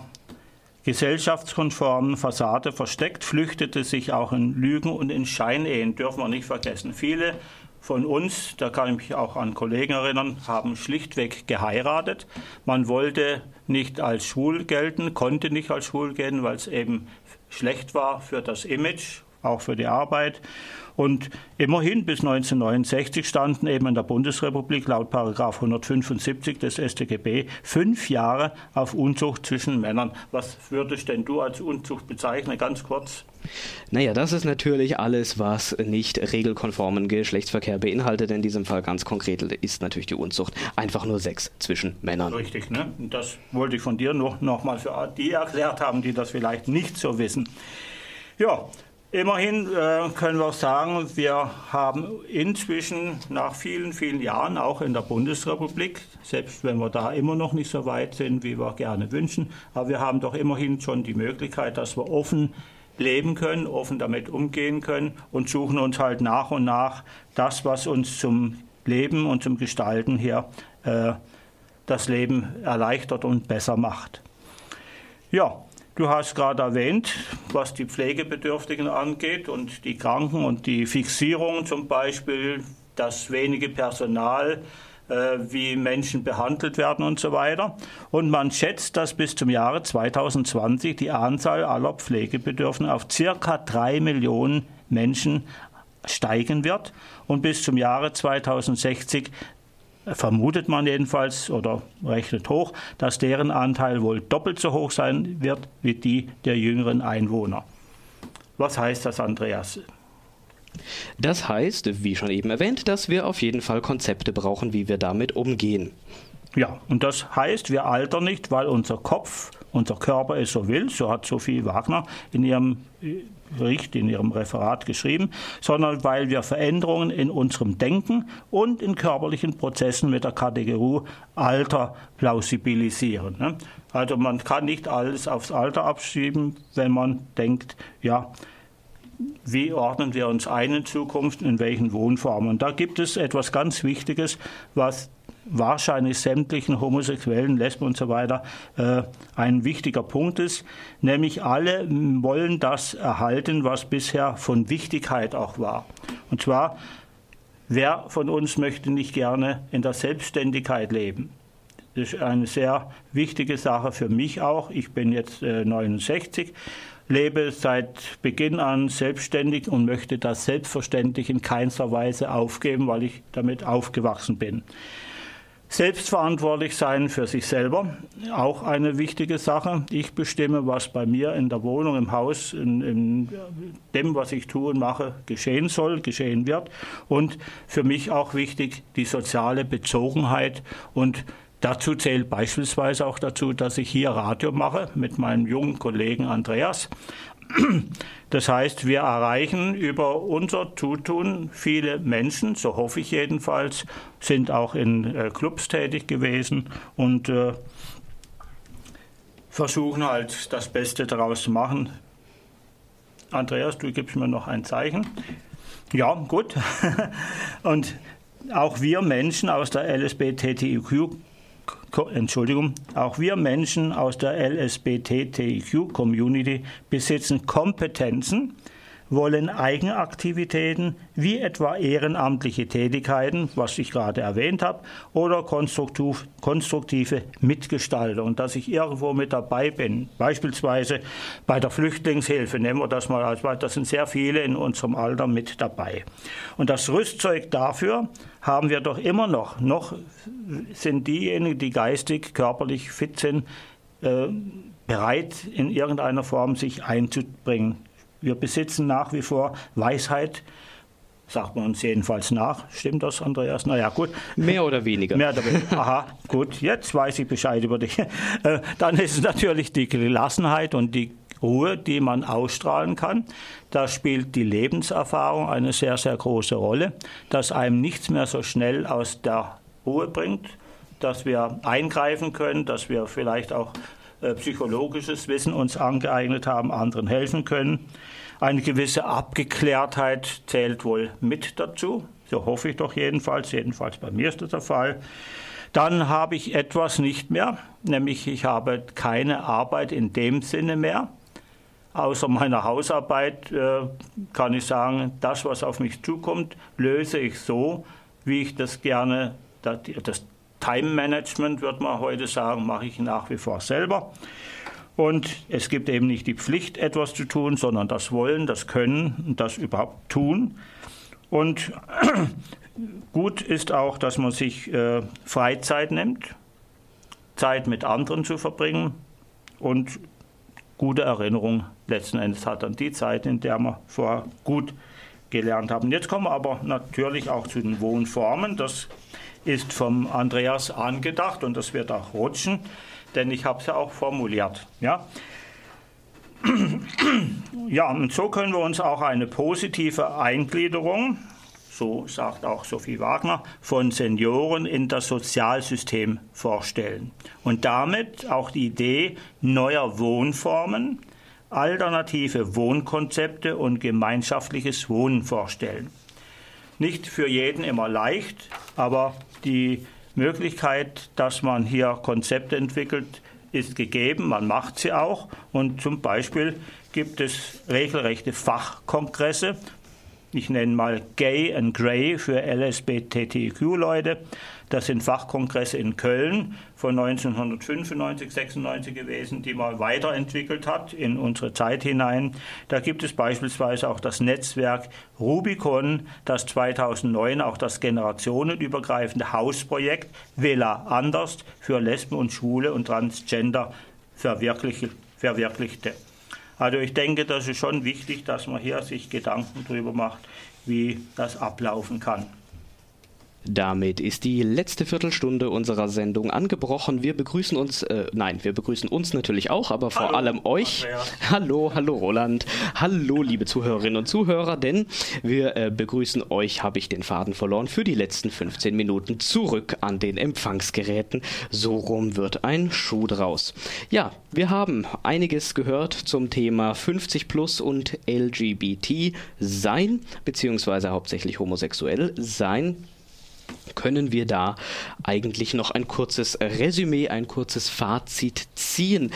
gesellschaftskonformen Fassade versteckt, flüchtete sich auch in Lügen und in Scheinehen, dürfen wir nicht vergessen. Viele von uns, da kann ich mich auch an Kollegen erinnern, haben schlichtweg geheiratet. Man wollte nicht als schwul gelten, konnte nicht als schwul gelten, weil es eben schlecht war für das Image, auch für die Arbeit. Und immerhin bis neunzehnhundertneunundsechzig standen eben in der Bundesrepublik laut Paragraph hundertfünfundsiebzig des S tG B fünf Jahre auf Unzucht zwischen Männern. Was würdest denn du als Unzucht bezeichnen, ganz kurz? Naja, das ist natürlich alles, was nicht regelkonformen Geschlechtsverkehr beinhaltet. In diesem Fall ganz konkret ist natürlich die Unzucht einfach nur Sex zwischen Männern. Richtig, ne? Und das wollte ich von dir noch, noch mal für die erklärt haben, die das vielleicht nicht so wissen. Ja, immerhin äh, können wir auch sagen, wir haben inzwischen nach vielen, vielen Jahren auch in der Bundesrepublik, selbst wenn wir da immer noch nicht so weit sind, wie wir gerne wünschen, aber wir haben doch immerhin schon die Möglichkeit, dass wir offen leben können, offen damit umgehen können und suchen uns halt nach und nach das, was uns zum Leben und zum Gestalten hier äh, das Leben erleichtert und besser macht. Ja, du hast gerade erwähnt, was die Pflegebedürftigen angeht und die Kranken und die Fixierung zum Beispiel, das wenige Personal, wie Menschen behandelt werden und so weiter. Und man schätzt, dass bis zum Jahre zweitausendzwanzig die Anzahl aller Pflegebedürftigen auf circa drei Millionen Menschen steigen wird. Und bis zum Jahre zweitausendsechzig vermutet man jedenfalls oder rechnet hoch, dass deren Anteil wohl doppelt so hoch sein wird wie die der jüngeren Einwohner. Was heißt das, Andreas? Das heißt, wie schon eben erwähnt, dass wir auf jeden Fall Konzepte brauchen, wie wir damit umgehen. Ja, und das heißt, wir altern nicht, weil unser Kopf, unser Körper es so will, so hat Sophie Wagner in ihrem Bericht, in ihrem Referat geschrieben, sondern weil wir Veränderungen in unserem Denken und in körperlichen Prozessen mit der Kategorie Alter plausibilisieren. Also man kann nicht alles aufs Alter abschieben, wenn man denkt, ja, wie ordnen wir uns ein in Zukunft, in welchen Wohnformen. Und da gibt es etwas ganz Wichtiges, was wahrscheinlich sämtlichen Homosexuellen, Lesben und so weiter äh, ein wichtiger Punkt ist, nämlich alle wollen das erhalten, was bisher von Wichtigkeit auch war. Und zwar, wer von uns möchte nicht gerne in der Selbstständigkeit leben? Das ist eine sehr wichtige Sache für mich auch. Ich bin jetzt äh, neunundsechzig, lebe seit Beginn an selbstständig und möchte das selbstverständlich in keinster Weise aufgeben, weil ich damit aufgewachsen bin. Selbstverantwortlich sein für sich selber, auch eine wichtige Sache. Ich bestimme, was bei mir in der Wohnung, im Haus, in, in dem, was ich tue und mache, geschehen soll, geschehen wird. Und für mich auch wichtig die soziale Bezogenheit. Und dazu zählt beispielsweise auch dazu, dass ich hier Radio mache mit meinem jungen Kollegen Andreas. Das heißt, wir erreichen über unser Zutun viele Menschen, so hoffe ich jedenfalls, sind auch in äh, Clubs tätig gewesen und äh, versuchen halt das Beste daraus zu machen. Andreas, du gibst mir noch ein Zeichen. Ja, gut. Und auch wir Menschen aus der L S B T T I Q Entschuldigung, auch wir Menschen aus der L S B T T I Q-Community besitzen Kompetenzen, wollen Eigenaktivitäten wie etwa ehrenamtliche Tätigkeiten, was ich gerade erwähnt habe, oder konstruktiv, konstruktive Mitgestaltung, und dass ich irgendwo mit dabei bin. Beispielsweise bei der Flüchtlingshilfe, nehmen wir das mal als Beispiel, da sind sehr viele in unserem Alter mit dabei. Und das Rüstzeug dafür haben wir doch immer noch. Noch sind diejenigen, die geistig, körperlich fit sind, äh, bereit, in irgendeiner Form sich einzubringen. Wir besitzen nach wie vor Weisheit, sagt man uns jedenfalls nach. Stimmt das, Andreas? Naja, gut. Mehr oder weniger. Mehr oder weniger. Aha, gut, jetzt weiß ich Bescheid über dich. Dann ist es natürlich die Gelassenheit und die Ruhe, die man ausstrahlen kann. Da spielt die Lebenserfahrung eine sehr, sehr große Rolle, dass einem nichts mehr so schnell aus der Ruhe bringt, dass wir eingreifen können, dass wir vielleicht auch psychologisches Wissen uns angeeignet haben, anderen helfen können. Eine gewisse Abgeklärtheit zählt wohl mit dazu. So hoffe ich doch jedenfalls. Jedenfalls bei mir ist das der Fall. Dann habe ich etwas nicht mehr, nämlich ich habe keine Arbeit in dem Sinne mehr. Außer meiner Hausarbeit äh, kann ich sagen, das, was auf mich zukommt, löse ich so, wie ich das gerne, das, das Time Management, würde man heute sagen, mache ich nach wie vor selber. Und es gibt eben nicht die Pflicht, etwas zu tun, sondern das Wollen, das Können und das überhaupt tun. Und gut ist auch, dass man sich äh, Freizeit nimmt, Zeit mit anderen zu verbringen und gute Erinnerung letzten Endes hat an die Zeit, in der wir vorher gut gelernt haben. Jetzt kommen wir aber natürlich auch zu den Wohnformen. Das ist vom Andreas angedacht und das wird auch rutschen, denn ich habe es ja auch formuliert. Ja? Ja, und so können wir uns auch eine positive Eingliederung, so sagt auch Sophie Wagner, von Senioren in das Sozialsystem vorstellen. Und damit auch die Idee neuer Wohnformen, alternative Wohnkonzepte und gemeinschaftliches Wohnen vorstellen. Nicht für jeden immer leicht, aber die Möglichkeit, dass man hier Konzepte entwickelt, ist gegeben. Man macht sie auch. Und zum Beispiel gibt es regelrechte Fachkongresse. Ich nenne mal Gay and Grey für L S B T T I Q-Leute. Das sind Fachkongresse in Köln von neunzehnhundertfünfundneunzig, sechsundneunzig gewesen, die man weiterentwickelt hat in unsere Zeit hinein. Da gibt es beispielsweise auch das Netzwerk Rubicon, das zweitausendneun auch das generationenübergreifende Hausprojekt Villa Anders für Lesben und Schwule und Transgender verwirklichte. Also ich denke, das ist schon wichtig, dass man hier sich Gedanken darüber macht, wie das ablaufen kann. Damit ist die letzte Viertelstunde unserer Sendung angebrochen. Wir begrüßen uns, äh, nein, wir begrüßen uns natürlich auch, aber vor hallo, allem euch. Andreas. Hallo, hallo Roland. Hallo, liebe Zuhörerinnen und Zuhörer, denn wir äh, begrüßen euch, habe ich den Faden verloren, für die letzten fünfzehn Minuten zurück an den Empfangsgeräten. So rum wird ein Schuh draus. Ja, wir haben einiges gehört zum Thema fünfzig plus und L G B T sein, beziehungsweise hauptsächlich homosexuell sein. Können wir da eigentlich noch ein kurzes Resümee, ein kurzes Fazit ziehen?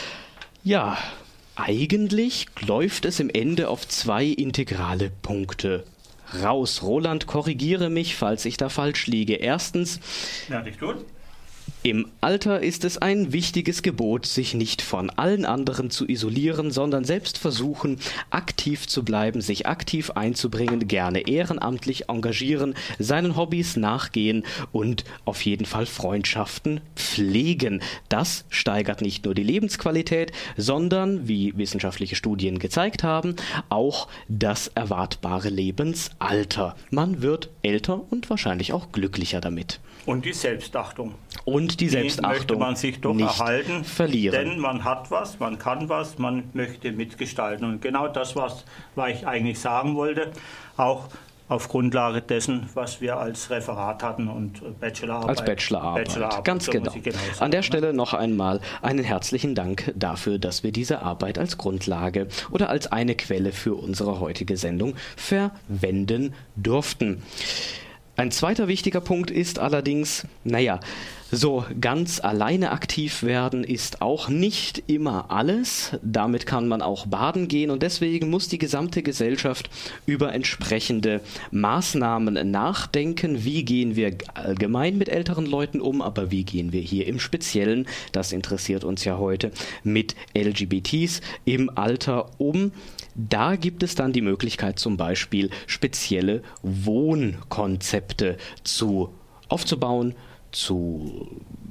Ja, eigentlich läuft es im Ende auf zwei integrale Punkte raus. Roland, korrigiere mich, falls ich da falsch liege. Erstens, Ja, nicht gut. im Alter ist es ein wichtiges Gebot, sich nicht von allen anderen zu isolieren, sondern selbst versuchen, aktiv zu bleiben, sich aktiv einzubringen, gerne ehrenamtlich engagieren, seinen Hobbys nachgehen und auf jeden Fall Freundschaften pflegen. Das steigert nicht nur die Lebensqualität, sondern, wie wissenschaftliche Studien gezeigt haben, auch das erwartbare Lebensalter. Man wird älter und wahrscheinlich auch glücklicher damit. Und die Selbstachtung. Und die, die Selbstachtung möchte man sich doch nicht erhalten, verlieren. Denn man hat was, man kann was, man möchte mitgestalten. Und genau das, was, was ich eigentlich sagen wollte, auch auf Grundlage dessen, was wir als Referat hatten und Bachelorarbeit. Als Bachelorarbeit, Bachelorarbeit ganz so genau. genau sagen, An der ne? Stelle noch einmal einen herzlichen Dank dafür, dass wir diese Arbeit als Grundlage oder als eine Quelle für unsere heutige Sendung verwenden durften. Ein zweiter wichtiger Punkt ist allerdings, naja, so ganz alleine aktiv werden ist auch nicht immer alles. Damit kann man auch baden gehen und deswegen muss die gesamte Gesellschaft über entsprechende Maßnahmen nachdenken. Wie gehen wir allgemein mit älteren Leuten um, aber wie gehen wir hier im Speziellen, das interessiert uns ja heute, mit L G B Ts im Alter um? Da gibt es dann die Möglichkeit, zum Beispiel spezielle Wohnkonzepte zu aufzubauen, zu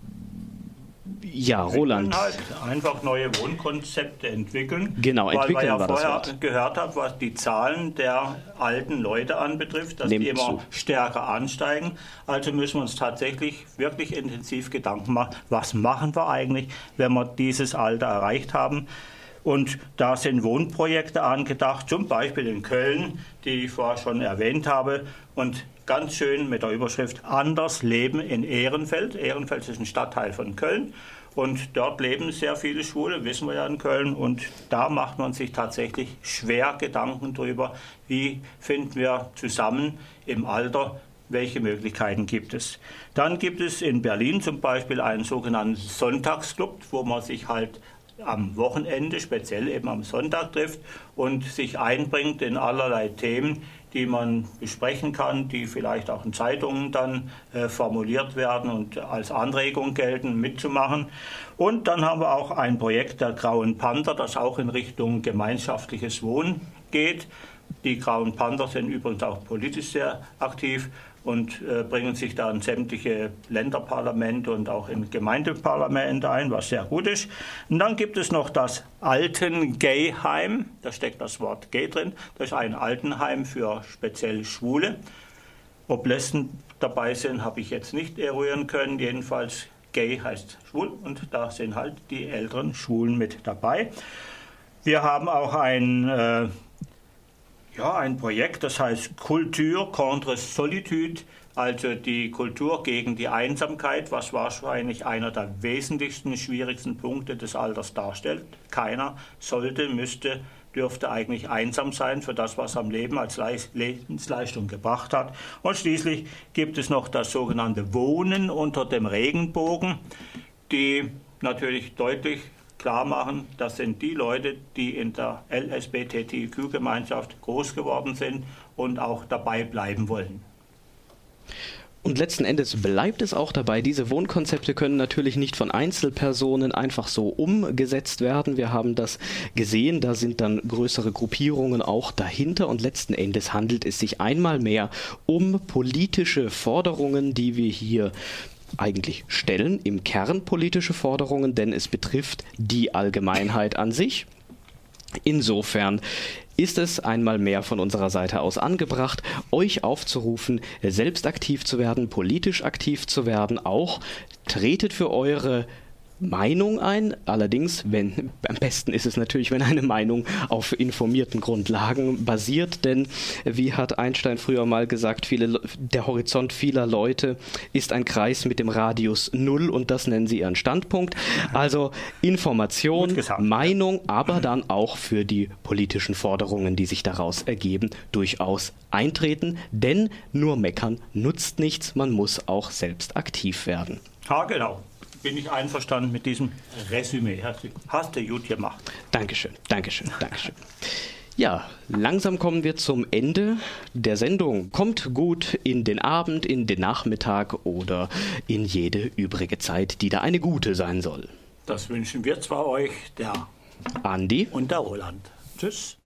ja, Roland. Wir halt einfach neue Wohnkonzepte entwickeln. Genau, entwickeln weil wir ja war das vorher Wort. gehört haben, was die Zahlen der alten Leute anbetrifft, dass Nimmt die immer zu. stärker ansteigen. Also müssen wir uns tatsächlich wirklich intensiv Gedanken machen, was machen wir eigentlich, wenn wir dieses Alter erreicht haben. Und da sind Wohnprojekte angedacht, zum Beispiel in Köln, die ich vorher schon erwähnt habe. Und ganz schön mit der Überschrift Anders Leben in Ehrenfeld. Ehrenfeld ist ein Stadtteil von Köln. Und dort leben sehr viele Schwule, wissen wir ja in Köln. Und da macht man sich tatsächlich schwer Gedanken drüber, wie finden wir zusammen im Alter, welche Möglichkeiten gibt es. Dann gibt es in Berlin zum Beispiel einen sogenannten Sonntagsclub, wo man sich halt am Wochenende, speziell eben am Sonntag trifft und sich einbringt in allerlei Themen, die man besprechen kann, die vielleicht auch in Zeitungen dann äh, formuliert werden und als Anregung gelten, mitzumachen. Und dann haben wir auch ein Projekt der Grauen Panther, das auch in Richtung gemeinschaftliches Wohnen geht. Die Grauen Panther sind übrigens auch politisch sehr aktiv und äh, bringen sich da in sämtliche Länderparlamente und auch in Gemeindeparlamente ein, was sehr gut ist. Und dann gibt es noch das Alten-Gay-Heim, da steckt das Wort Gay drin, das ist ein Altenheim für speziell Schwule. Ob Lesben dabei sind, habe ich jetzt nicht eruieren können, jedenfalls Gay heißt schwul und da sind halt die älteren Schwulen mit dabei. Wir haben auch ein äh, Ja, ein Projekt, das heißt Culture contre Solitude, also die Kultur gegen die Einsamkeit, was wahrscheinlich einer der wesentlichsten, schwierigsten Punkte des Alters darstellt. Keiner sollte, müsste, dürfte eigentlich einsam sein für das, was er am Leben als Lebensleistung gebracht hat. Und schließlich gibt es noch das sogenannte Wohnen unter dem Regenbogen, die natürlich deutlich klar machen, das sind die Leute, die in der L S B T T Q-Gemeinschaft groß geworden sind und auch dabei bleiben wollen. Und letzten Endes bleibt es auch dabei, diese Wohnkonzepte können natürlich nicht von Einzelpersonen einfach so umgesetzt werden. Wir haben das gesehen, da sind dann größere Gruppierungen auch dahinter und letzten Endes handelt es sich einmal mehr um politische Forderungen, die wir hier eigentlich stellen, im Kern politische Forderungen, denn es betrifft die Allgemeinheit an sich. Insofern ist es einmal mehr von unserer Seite aus angebracht, euch aufzurufen, selbst aktiv zu werden, politisch aktiv zu werden, auch tretet für eure Meinung ein. Allerdings, wenn, am besten ist es natürlich, wenn eine Meinung auf informierten Grundlagen basiert, denn wie hat Einstein früher mal gesagt, viele, der Horizont vieler Leute ist ein Kreis mit dem Radius null und das nennen sie ihren Standpunkt. Also Information, Meinung, aber dann auch für die politischen Forderungen, die sich daraus ergeben, durchaus eintreten, denn nur meckern nutzt nichts, man muss auch selbst aktiv werden. Ja, genau. Bin ich einverstanden mit diesem Resümee. Hast du, hast du gut gemacht. Dankeschön, Dankeschön, Dankeschön. Ja, langsam kommen wir zum Ende der Sendung. Kommt gut in den Abend, in den Nachmittag oder in jede übrige Zeit, die da eine gute sein soll. Das wünschen wir zwar euch, der Andi und der Roland. Tschüss.